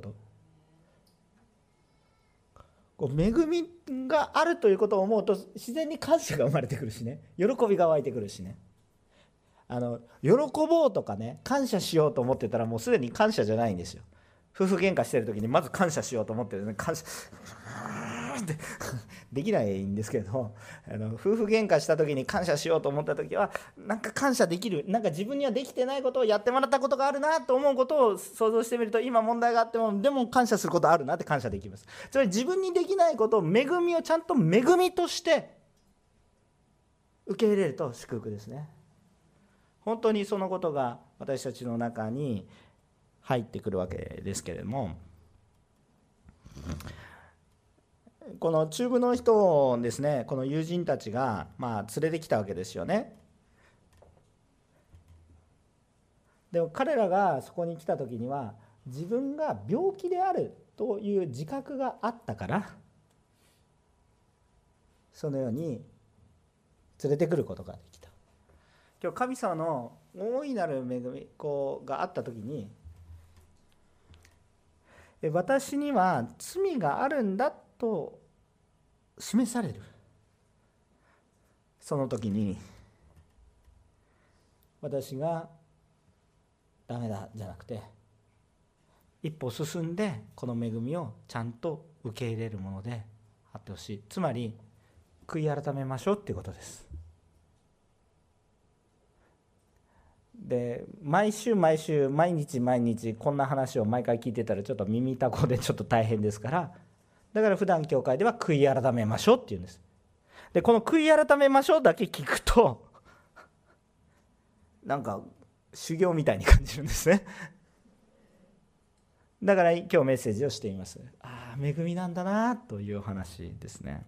恵みがあるということを思うと自然に感謝が生まれてくるしね、喜びが湧いてくるしね、喜ぼうとかね、感謝しようと思ってたらもうすでに感謝じゃないんですよ。夫婦喧嘩してる時にまず感謝しようと思ってるね、感謝ってできないんですけど、夫婦喧嘩した時に感謝しようと思った時は、なんか感謝できる、なんか自分にはできてないことをやってもらったことがあるなと思うことを想像してみると、今問題があってもでも感謝することあるなって感謝できます。つまり自分にできないことを、恵みをちゃんと恵みとして受け入れると祝福ですね。本当にそのことが私たちの中に入ってくるわけですけれども、この中部の人をですね、この友人たちが連れてきたわけですよね。でも彼らがそこに来た時には、自分が病気であるという自覚があったから、そのように連れてくることができた。今日神様の大いなる恵みがあった時に、私には罪があるんだと示される。その時に私がダメだじゃなくて、一歩進んでこの恵みをちゃんと受け入れるものであってほしい。つまり悔い改めましょうっていうことです。で、毎日こんな話を毎回聞いてたらちょっと耳たこでちょっと大変ですから、だから普段教会では悔い改めましょうっていうんです。で、この悔い改めましょうだけ聞くとなんか修行みたいに感じるんですね。だから今日メッセージをしています。恵みなんだなというお話ですね。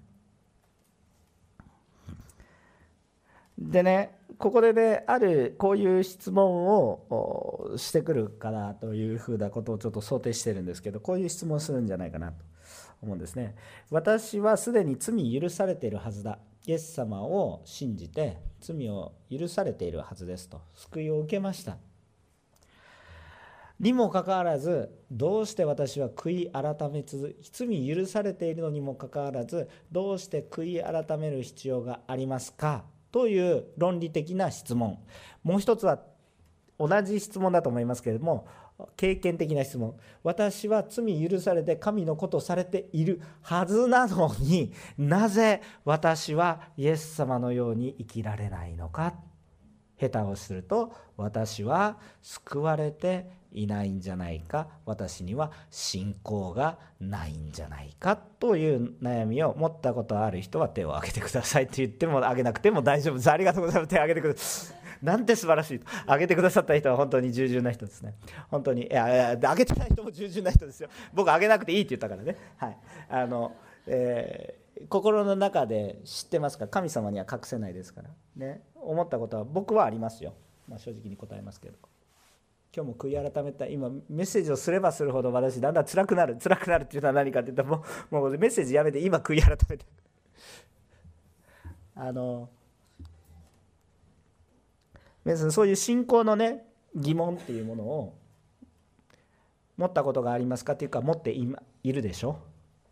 でね、ここでね、あるこういう質問をしてくるかなというふうなことをちょっと想定してるんですけど、こういう質問をするんじゃないかなと思うんですね。私はすでに罪許されているはずだ。イエス様を信じて罪を許されているはずですと、救いを受けました。にもかかわらず、どうして私は悔い改め罪許されているのにもかかわらず、どうして悔い改める必要がありますかという論理的な質問。もう一つは同じ質問だと思いますけれども、経験的な質問。私は罪許されて神のことされているはずなのに、なぜ私はイエス様のように生きられないのか。下手をすると、私は救われていないんじゃないか、私には信仰がないんじゃないかという悩みを持ったことある人は手を挙げてくださいって言っても、挙げなくても大丈夫です。ありがとうございます。手を挙げてください。なんて素晴らしい。挙げてくださった人は本当に従順な人ですね。本当に挙げてない人も従順な人ですよ。僕挙げなくていいって言ったからね。はい。心の中で知ってますから、神様には隠せないですからね。思ったことは僕はありますよ。正直に答えますけど、今日も悔い改めたい。今メッセージをすればするほど私だんだん辛くなるっていうのは何かって言ったら、もうメッセージやめて今悔い改めて皆さん、そういう信仰のね、疑問っていうものを持ったことがありますかっていうか、持っているでしょ。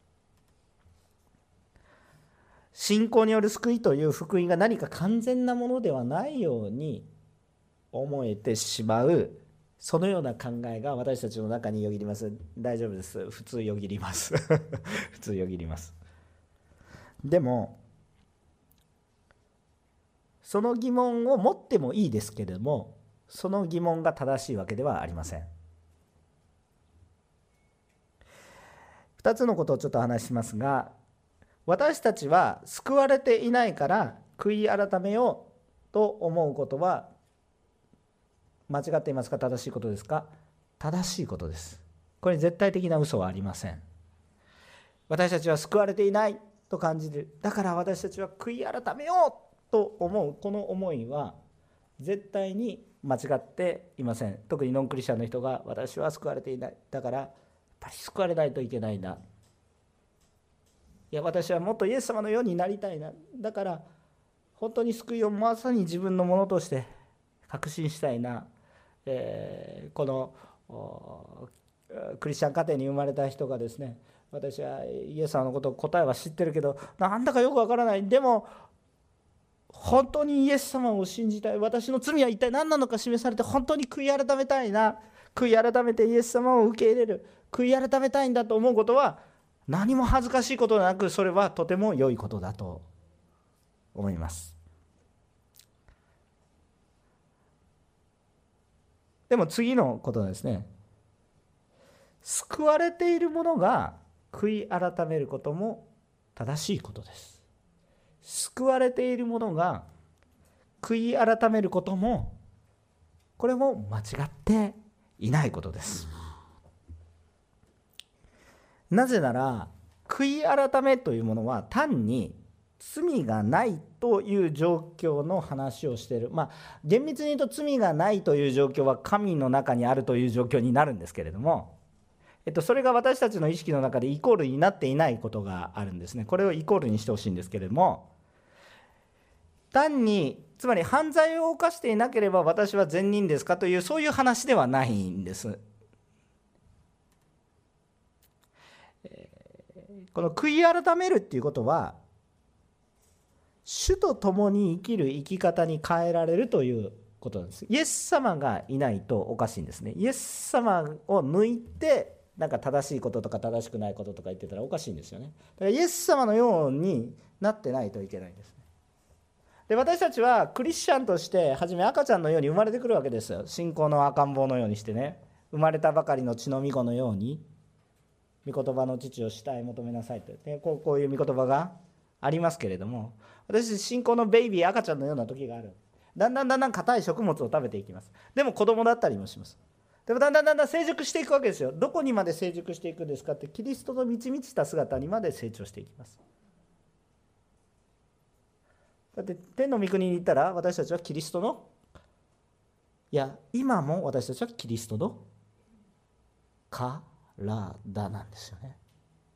信仰による救いという福音が何か完全なものではないように思えてしまう、そのような考えが私たちの中によぎります。大丈夫です。普通よぎります普通よぎります。でもその疑問を持ってもいいですけれども、その疑問が正しいわけではありません。2つのことをちょっと話しますが、私たちは救われていないから悔い改めようと思うことは間違っていますか、正しいことですか。正しいことです。これに絶対的な嘘はありません。私たちは救われていないと感じる、だから私たちは悔い改めようと思う、この思いは絶対に間違っていません。特にノンクリスチャンの人が、私は救われていない、だからやっぱり救われないといけないな、いや私はもっとイエス様のようになりたいな、だから本当に救いをまさに自分のものとして確信したいな、このクリスチャン家庭に生まれた人がですね、私はイエス様のことを答えは知ってるけどなんだかよくわからない、でも本当にイエス様を信じたい、私の罪は一体何なのか示されて本当に悔い改めたいな、悔い改めてイエス様を受け入れる、悔い改めたいんだと思うことは何も恥ずかしいことなく、それはとても良いことだと思います。でも次のことはですね、救われている者が悔い改めることも正しいことです。救われている者が悔い改めることも、これも間違っていないことです。なぜなら、悔い改めというものは単に罪がないという状況の話をしている。厳密に言うと罪がないという状況は神の中にあるという状況になるんですけれども、それが私たちの意識の中でイコールになっていないことがあるんですね。これをイコールにしてほしいんですけれども、単につまり犯罪を犯していなければ私は善人ですかという、そういう話ではないんです。この悔い改めるっていうことは、主と共に生きる生き方に変えられるということなんです。イエス様がいないとおかしいんですね。イエス様を抜いて正しいこととか正しくないこととか言ってたらおかしいんですよね。だからイエス様のようになってないといけないんですね。で、私たちはクリスチャンとして初め赤ちゃんのように生まれてくるわけですよ。信仰の赤ん坊のようにしてね、生まれたばかりの血の御子のように、御言葉の父を慕い求めなさいと、こういう御言葉がありますけれども、私信仰のベイビー赤ちゃんのような時がある。だんだん硬い食物を食べていきます。でも子供だったりもします。でもだんだん成熟していくわけですよ。どこにまで成熟していくんですかって、キリストの満ち満ちた姿にまで成長していきます。だって天の御国に行ったら私たちはキリストの、今も私たちはキリストの体なんですよね。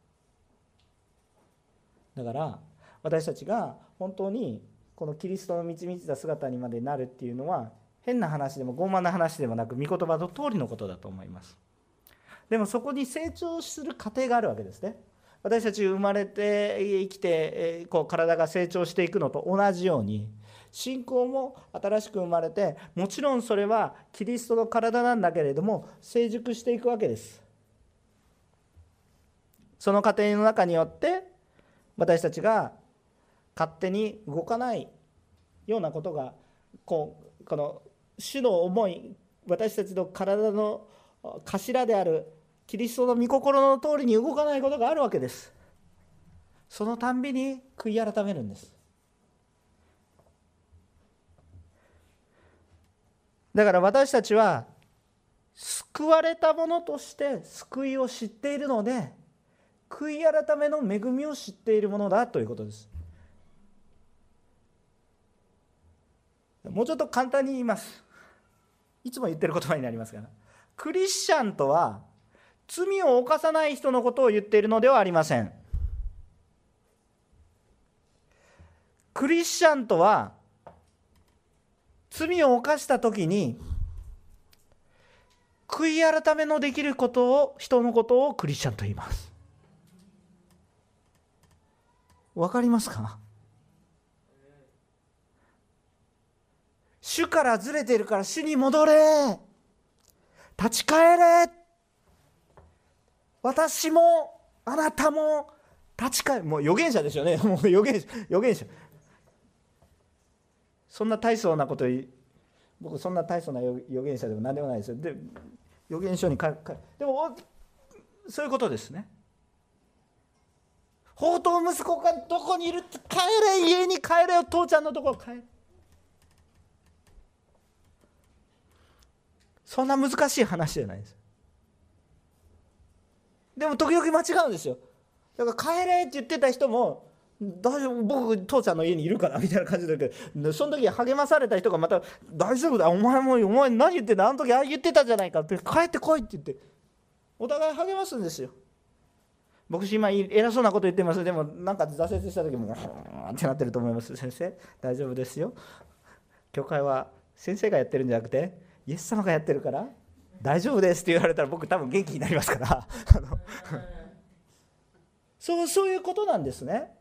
だから私たちが本当にこのキリストの満ち満ちた姿にまでなるっていうのは、変な話でも傲慢な話でもなく、御言葉の通りのことだと思います。でもそこに成長する過程があるわけですね。私たち生まれて生きて体が成長していくのと同じように、信仰も新しく生まれて、もちろんそれはキリストの体なんだけれども成熟していくわけです。その過程の中によって私たちが勝手に動かないようなことが、この主の思い、私たちの体の頭であるキリストの御心の通りに動かないことがあるわけです。そのたんびに悔い改めるんです。だから私たちは救われた者として救いを知っているので、悔い改めの恵みを知っているものだということです。もうちょっと簡単に言います。いつも言ってる言葉になりますが、クリスチャンとは罪を犯さない人のことを言っているのではありません。クリスチャンとは罪を犯したときに悔い改めのできることを、人のことをクリスチャンと言います。わかりますか？主からずれているから主に戻れ、立ち返れ、私もあなたも立ち返る。もう預言者ですよね。もう預言者。そんな大層なこと、僕そんな大層な預言者でも何でもないですよ。で、預言書にでもそういうことですね。放蕩息子がどこにいるって、帰れ、家に帰れよ、父ちゃんのところ帰れ。そんな難しい話じゃないです。でも時々間違うんですよ。だから帰れって言ってた人も、大丈夫、僕父ちゃんの家にいるからみたいな感じだけど、その時励まされた人がまた、大丈夫だ、お前何言ってんだ、あの時ああ言ってたじゃないかって、帰ってこいって言ってお互い励ますんですよ。僕今偉そうなこと言ってます。でも挫折した時もってなってると思います。先生大丈夫ですよ、教会は先生がやってるんじゃなくてイエス様がやってるから大丈夫ですって言われたら、僕多分元気になりますからそういうことなんですね。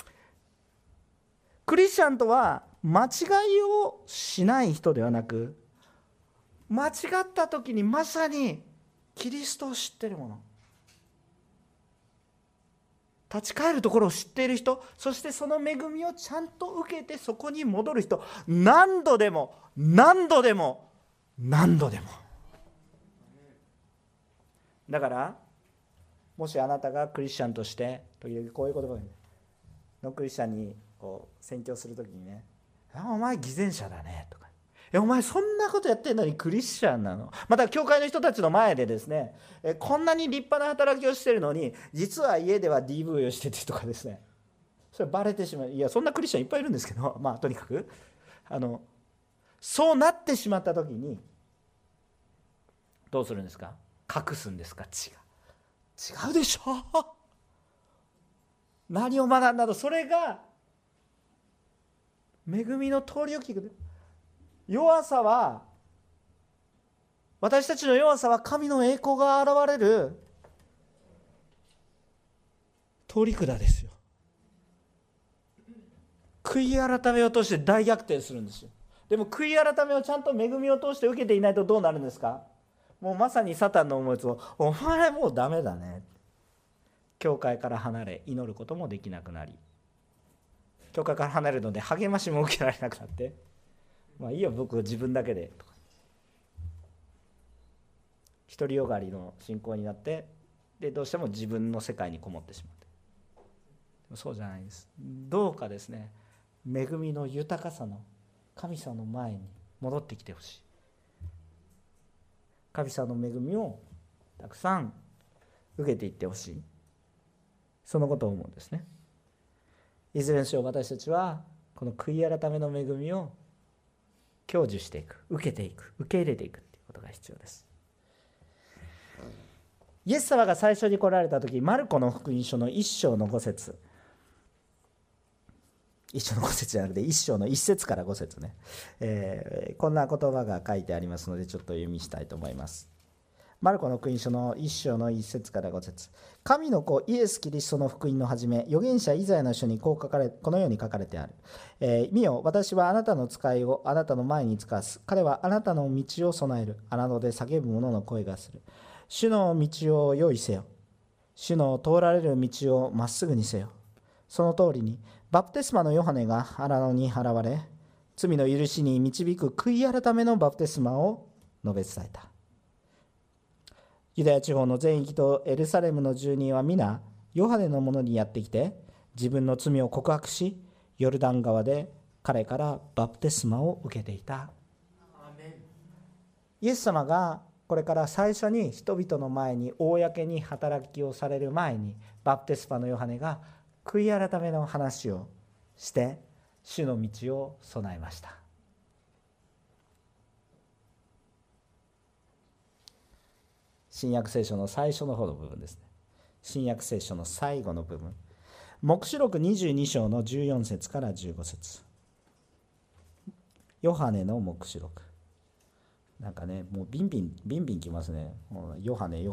クリスチャンとは間違いをしない人ではなく、間違った時にまさにキリストを知っているもの。 立ち返るところを知っている人、そしてその恵みをちゃんと受けてそこに戻る人、何度でも何度でも何度でも。だからもしあなたがクリスチャンとして時々こういう言葉のクリスチャンにこう宣教するときにね、お前偽善者だねとか、お前そんなことやってんのにクリスチャンなの。また教会の人たちの前でですね、こんなに立派な働きをしてるのに実は家では DV をしててとかですね、それバレてしまう。いやそんなクリスチャンいっぱいいるんですけど、とにかくそうなってしまった時にどうするんですか？隠すんですか？違うでしょ。何を学んだの？それが恵みの通りを聞く。弱さは、私たちの弱さは神の栄光が現れる通り管ですよ。悔い改めを通して大逆転するんですよ。でも悔い改めをちゃんと恵みを通して受けていないとどうなるんですか？もうまさにサタンの思いつを、お前もうダメだね、教会から離れ祈ることもできなくなり、教会から離れるので励ましも受けられなくなって、いいよ僕自分だけでとか、独りよがりの信仰になって、でどうしても自分の世界にこもってしまって、そうじゃないんです。どうかですね、恵みの豊かさの神様の前に戻ってきてほしい。神様の恵みをたくさん受けていってほしい、そのことを思うんですね。いずれにしろ私たちはこの悔い改めの恵みを享受していく、受けていく、受け入れていくということが必要です。イエス様が最初に来られた時、マルコの福音書の1章の5節、1章の5節じゃなくて1章の1節から5節ね、こんな言葉が書いてありますのでちょっと読みしたいと思います。マルコの福音書の1章の1節から5節、神の子イエス・キリストの福音の始め、預言者イザヤの書にこのように書かれてある。見よ、私はあなたの使いをあなたの前に使わす。彼はあなたの道を備える。穴野で叫ぶ者の声がする。主の道を用意せよ。主の通られる道をまっすぐにせよ。その通りにバプテスマのヨハネが荒野に現れ、罪の許しに導く悔い改めのバプテスマを述べ伝えた。ユダヤ地方の全域とエルサレムの住人は皆ヨハネのものにやってきて、自分の罪を告白し、ヨルダン川で彼からバプテスマを受けていた。イエス様がこれから最初に人々の前に公に働きをされる前に、バプテスマのヨハネが悔い改めの話をして主の道を備えました。新約聖書の最初の方の部分ですね。新約聖書の最後の部分、黙示録22章の14節から15節、ヨハネの黙示録、なんかね、もうビンビンきますね。ヨハネ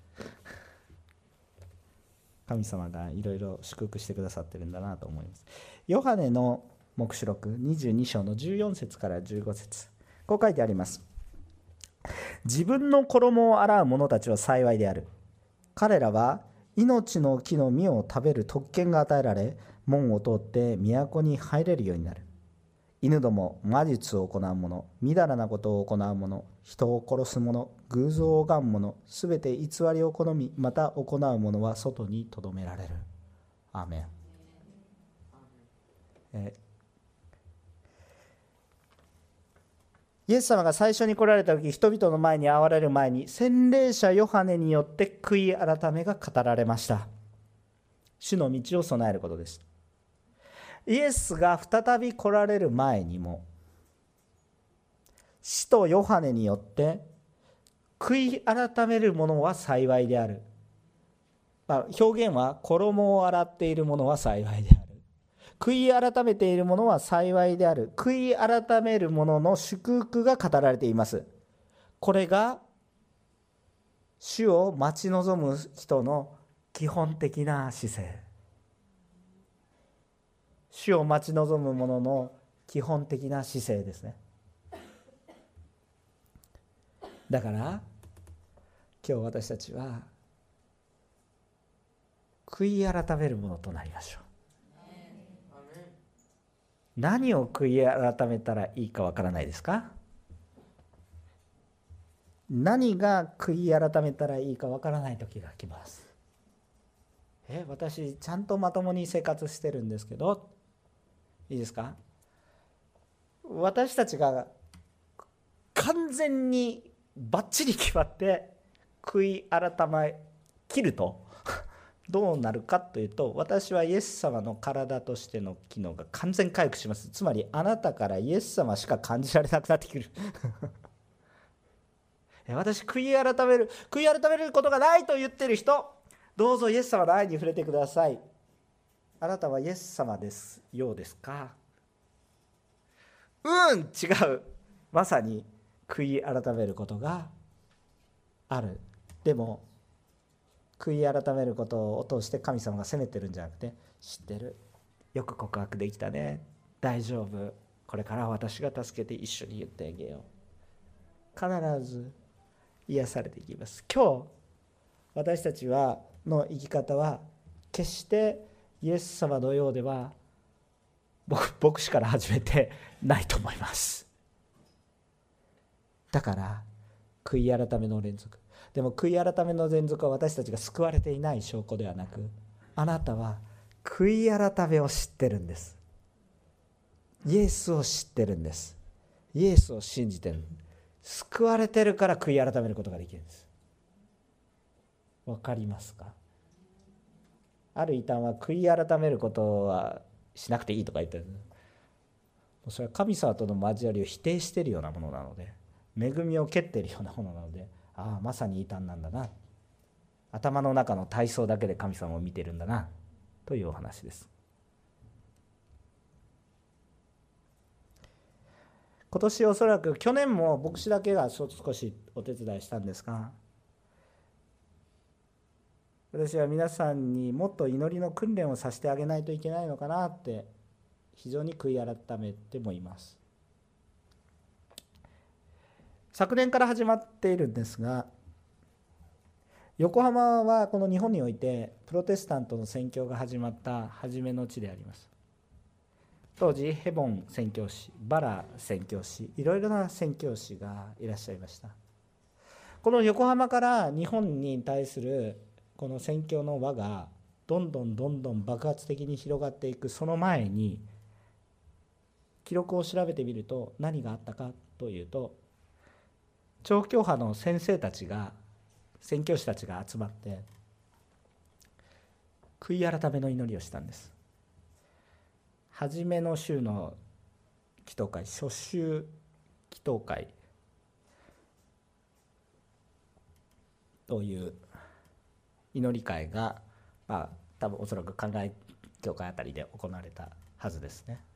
神様がいろいろ祝福してくださってるんだなと思います。ヨハネの黙示録22章の14節から15節、こう書いてあります。自分の衣を洗う者たちは幸いである。彼らは命の木の実を食べる特権が与えられ、門を通って都に入れるようになる。犬ども、魔術を行う者、みだらなことを行う者、人を殺す者、偶像を拝む者、すべて偽りを好み、また行う者は外にとどめられる。アーメン。イエス様が最初に来られた時、人々の前に現れる前に、洗礼者ヨハネによって悔い改めが語られました。主の道を備えることです。イエスが再び来られる前にも、使徒ヨハネによって悔い改める者は幸いである。表現は衣を洗っている者は幸いである。悔い改めている者は幸いである。悔い改める者の祝福が語られています。これが主を待ち望む人の基本的な姿勢。主を待ち望む者の基本的な姿勢ですね。だから今日私たちは悔い改めるものとなりましょう。何を悔い改めたらいいかわからないですか？何が悔い改めたらいいかわからない時が来ます。私ちゃんとまともに生活してるんですけど、いいですか？私たちが完全にバッチリ決まって悔い改め切るとどうなるかというと、私はイエス様の体としての機能が完全回復します。つまりあなたからイエス様しか感じられなくなってくる私悔い改めることがないと言ってる人、どうぞイエス様の愛に触れてください。あなたはイエス様ですようですか？違う。まさに悔い改めることがある。でも悔い改めることを通して神様が責めてるんじゃなくて、知ってる、よく告白できたね、大丈夫、これから私が助けて一緒に言ってあげよう。必ず癒されていきます。今日私たちの生き方は決してイエス様のようでは牧師から始めてないと思います。だから悔い改めの連続。でも悔い改めの連続は私たちが救われていない証拠ではなく、あなたは悔い改めを知ってるんです。イエスを知ってるんです。イエスを信じてる。救われてるから悔い改めることができるんです。わかりますか？ある異端は悔い改めることはしなくていいとか言ってる。それは神様との交わりを否定しているようなものなので、恵みを蹴っているようなものなので、まさに異端なんだな、頭の中の体操だけで神様を見てるんだなというお話です。今年おそらく、去年も牧師だけが少しお手伝いしたんですが、私は皆さんにもっと祈りの訓練をさせてあげないといけないのかなって非常に悔い改めてもいます。昨年から始まっているんですが、横浜はこの日本においてプロテスタントの宣教が始まった初めの地であります。当時ヘボン宣教師、バラ宣教師、いろいろな宣教師がいらっしゃいました。この横浜から日本に対するこの宣教の輪がどんどん爆発的に広がっていくその前に、記録を調べてみると何があったかというと、長教派の先生たちが、宣教師たちが集まって悔い改めの祈りをしたんです。初めの週の祈祷会、初週祈祷会という祈り会が、多分おそらく灌漑教会あたりで行われたはずですね。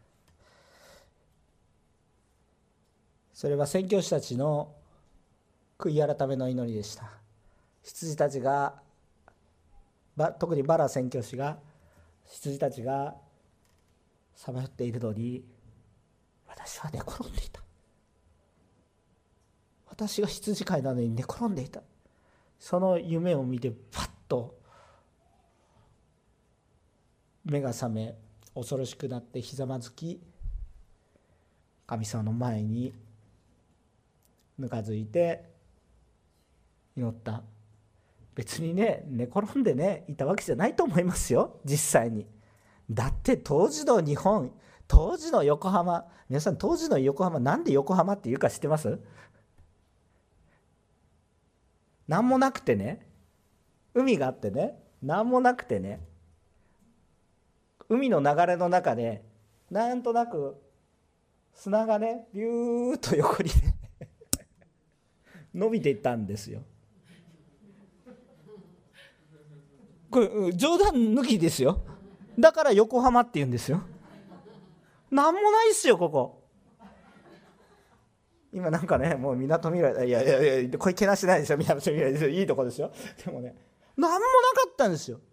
それは宣教師たちの悔い改めの祈りでした。羊たちが、特にバラ宣教師が、羊たちがさまよっているのに、私は寝転んでいた。私が羊飼いなのに寝転んでいた。その夢を見てパッと目が覚め、恐ろしくなってひざまずき、神様の前にぬかづいて祈った。別にね、寝転んでねいたわけじゃないと思いますよ、実際に。だって当時の日本、当時の横浜、皆さん当時の横浜、なんで横浜っていうか知ってます？何もなくてね、海があってね、何もなくてね、海の流れの中でなんとなく砂がねビューッと横にね伸びていったんですよ。これ冗談抜きですよ。だから横浜って言うんですよ。なんもないっすよここ。今なんかね、もう港未来、いやこれけなしてないですよ、港未来ですよ、いいとこですよ。でもね、なんもなかったんですよ。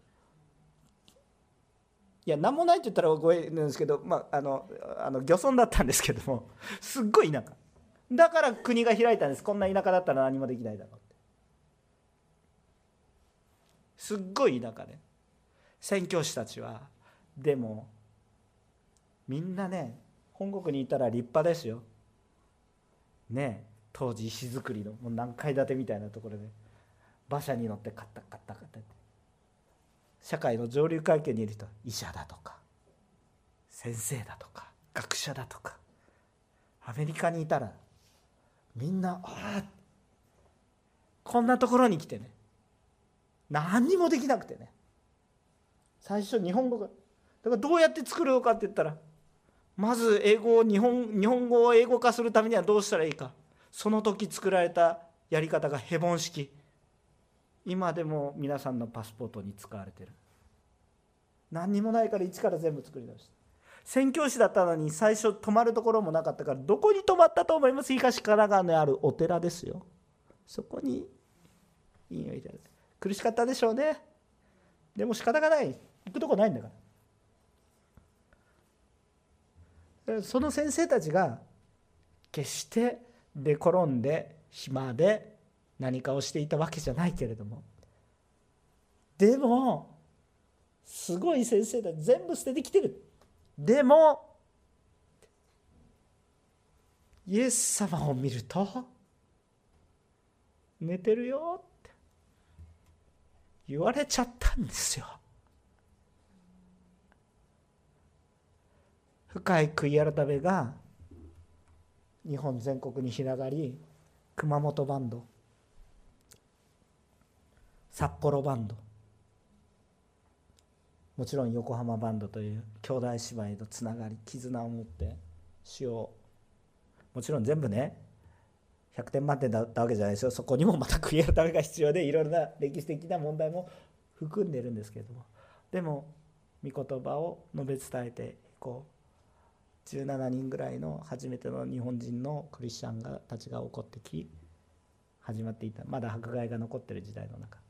いや、なんもないって言ったらごめんなんですけど、漁村だったんですけども、すっごい田舎だから国が開いたんです。こんな田舎だったら何もできないだろうって。すっごい田舎で、 宣教師たちはでもみんなね、本国にいたら立派ですよね。当時石造りのもう何階建てみたいなところで馬車に乗ってカッタカッタカッタって、社会の上流階級にいる人、医者だとか先生だとか学者だとか、アメリカにいたらみんなこんなところに来てね、何にもできなくてね、最初日本語がだからどうやって作るのかって言ったら、まず日本語を英語化するためにはどうしたらいいか、その時作られたやり方がヘボン式、今でも皆さんのパスポートに使われている。何にもないから一から全部作り出した。宣教師だったのに最初泊まるところもなかったから、どこに泊まったと思います？東神奈川にあるお寺ですよ。そこにいいよいただいて、苦しかったでしょうね。でも仕方がない、行くとこないんだから。その先生たちが決して寝転んで暇で何かをしていたわけじゃないけれども、でもすごい先生たち全部捨ててきてる。でもイエス様を見ると寝てるよって言われちゃったんですよ。深い悔い改めが日本全国に広がり、熊本バンド、札幌バンド、もちろん横浜バンドという兄弟姉妹のつながり、絆を持って主を、もちろん全部ね100点満点だったわけじゃないですよ。そこにもまた悔い改めが必要で、いろいろな歴史的な問題も含んでいるんですけれども、でも御言葉を述べ伝えていこう。17人ぐらいの初めての日本人のクリスチャンたちが起こってき始まっていた、まだ迫害が残っている時代の中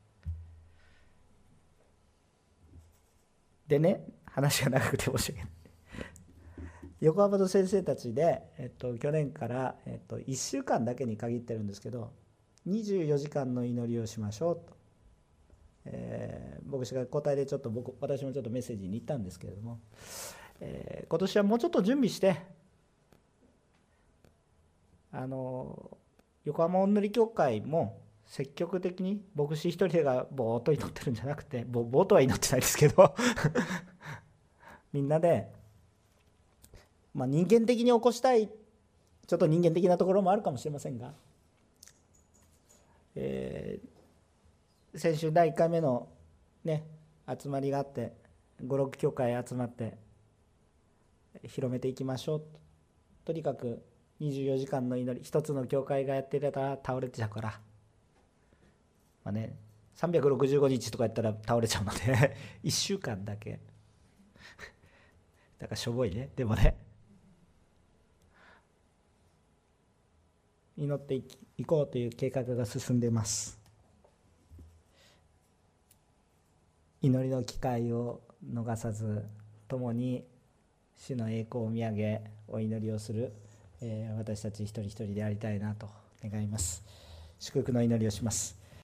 でね、話が長くて申し訳ない。横浜の先生たちで、去年から、1週間だけに限ってるんですけど、24時間の祈りをしましょうと、牧師が交代で私もちょっとメッセージに行ったんですけれども、今年はもうちょっと準備して、横浜おんぬり教会も積極的に牧師一人がぼーっと祈ってるんじゃなくて、ぼーっとは祈ってないですけどみんなで、人間的に起こしたい、ちょっと人間的なところもあるかもしれませんが、先週第1回目のね集まりがあって、5、6教会集まって広めていきましょう。とにかく24時間の祈り、一つの教会がやっていたら倒れちゃうから、365日とかやったら倒れちゃうので1週間だけだからしょぼいね。でもね、祈っていこうという計画が進んでいます。祈りの機会を逃さず、共に主の栄光を見上げお祈りをする、私たち一人一人でありたいなと願います。祝福の祈りをします。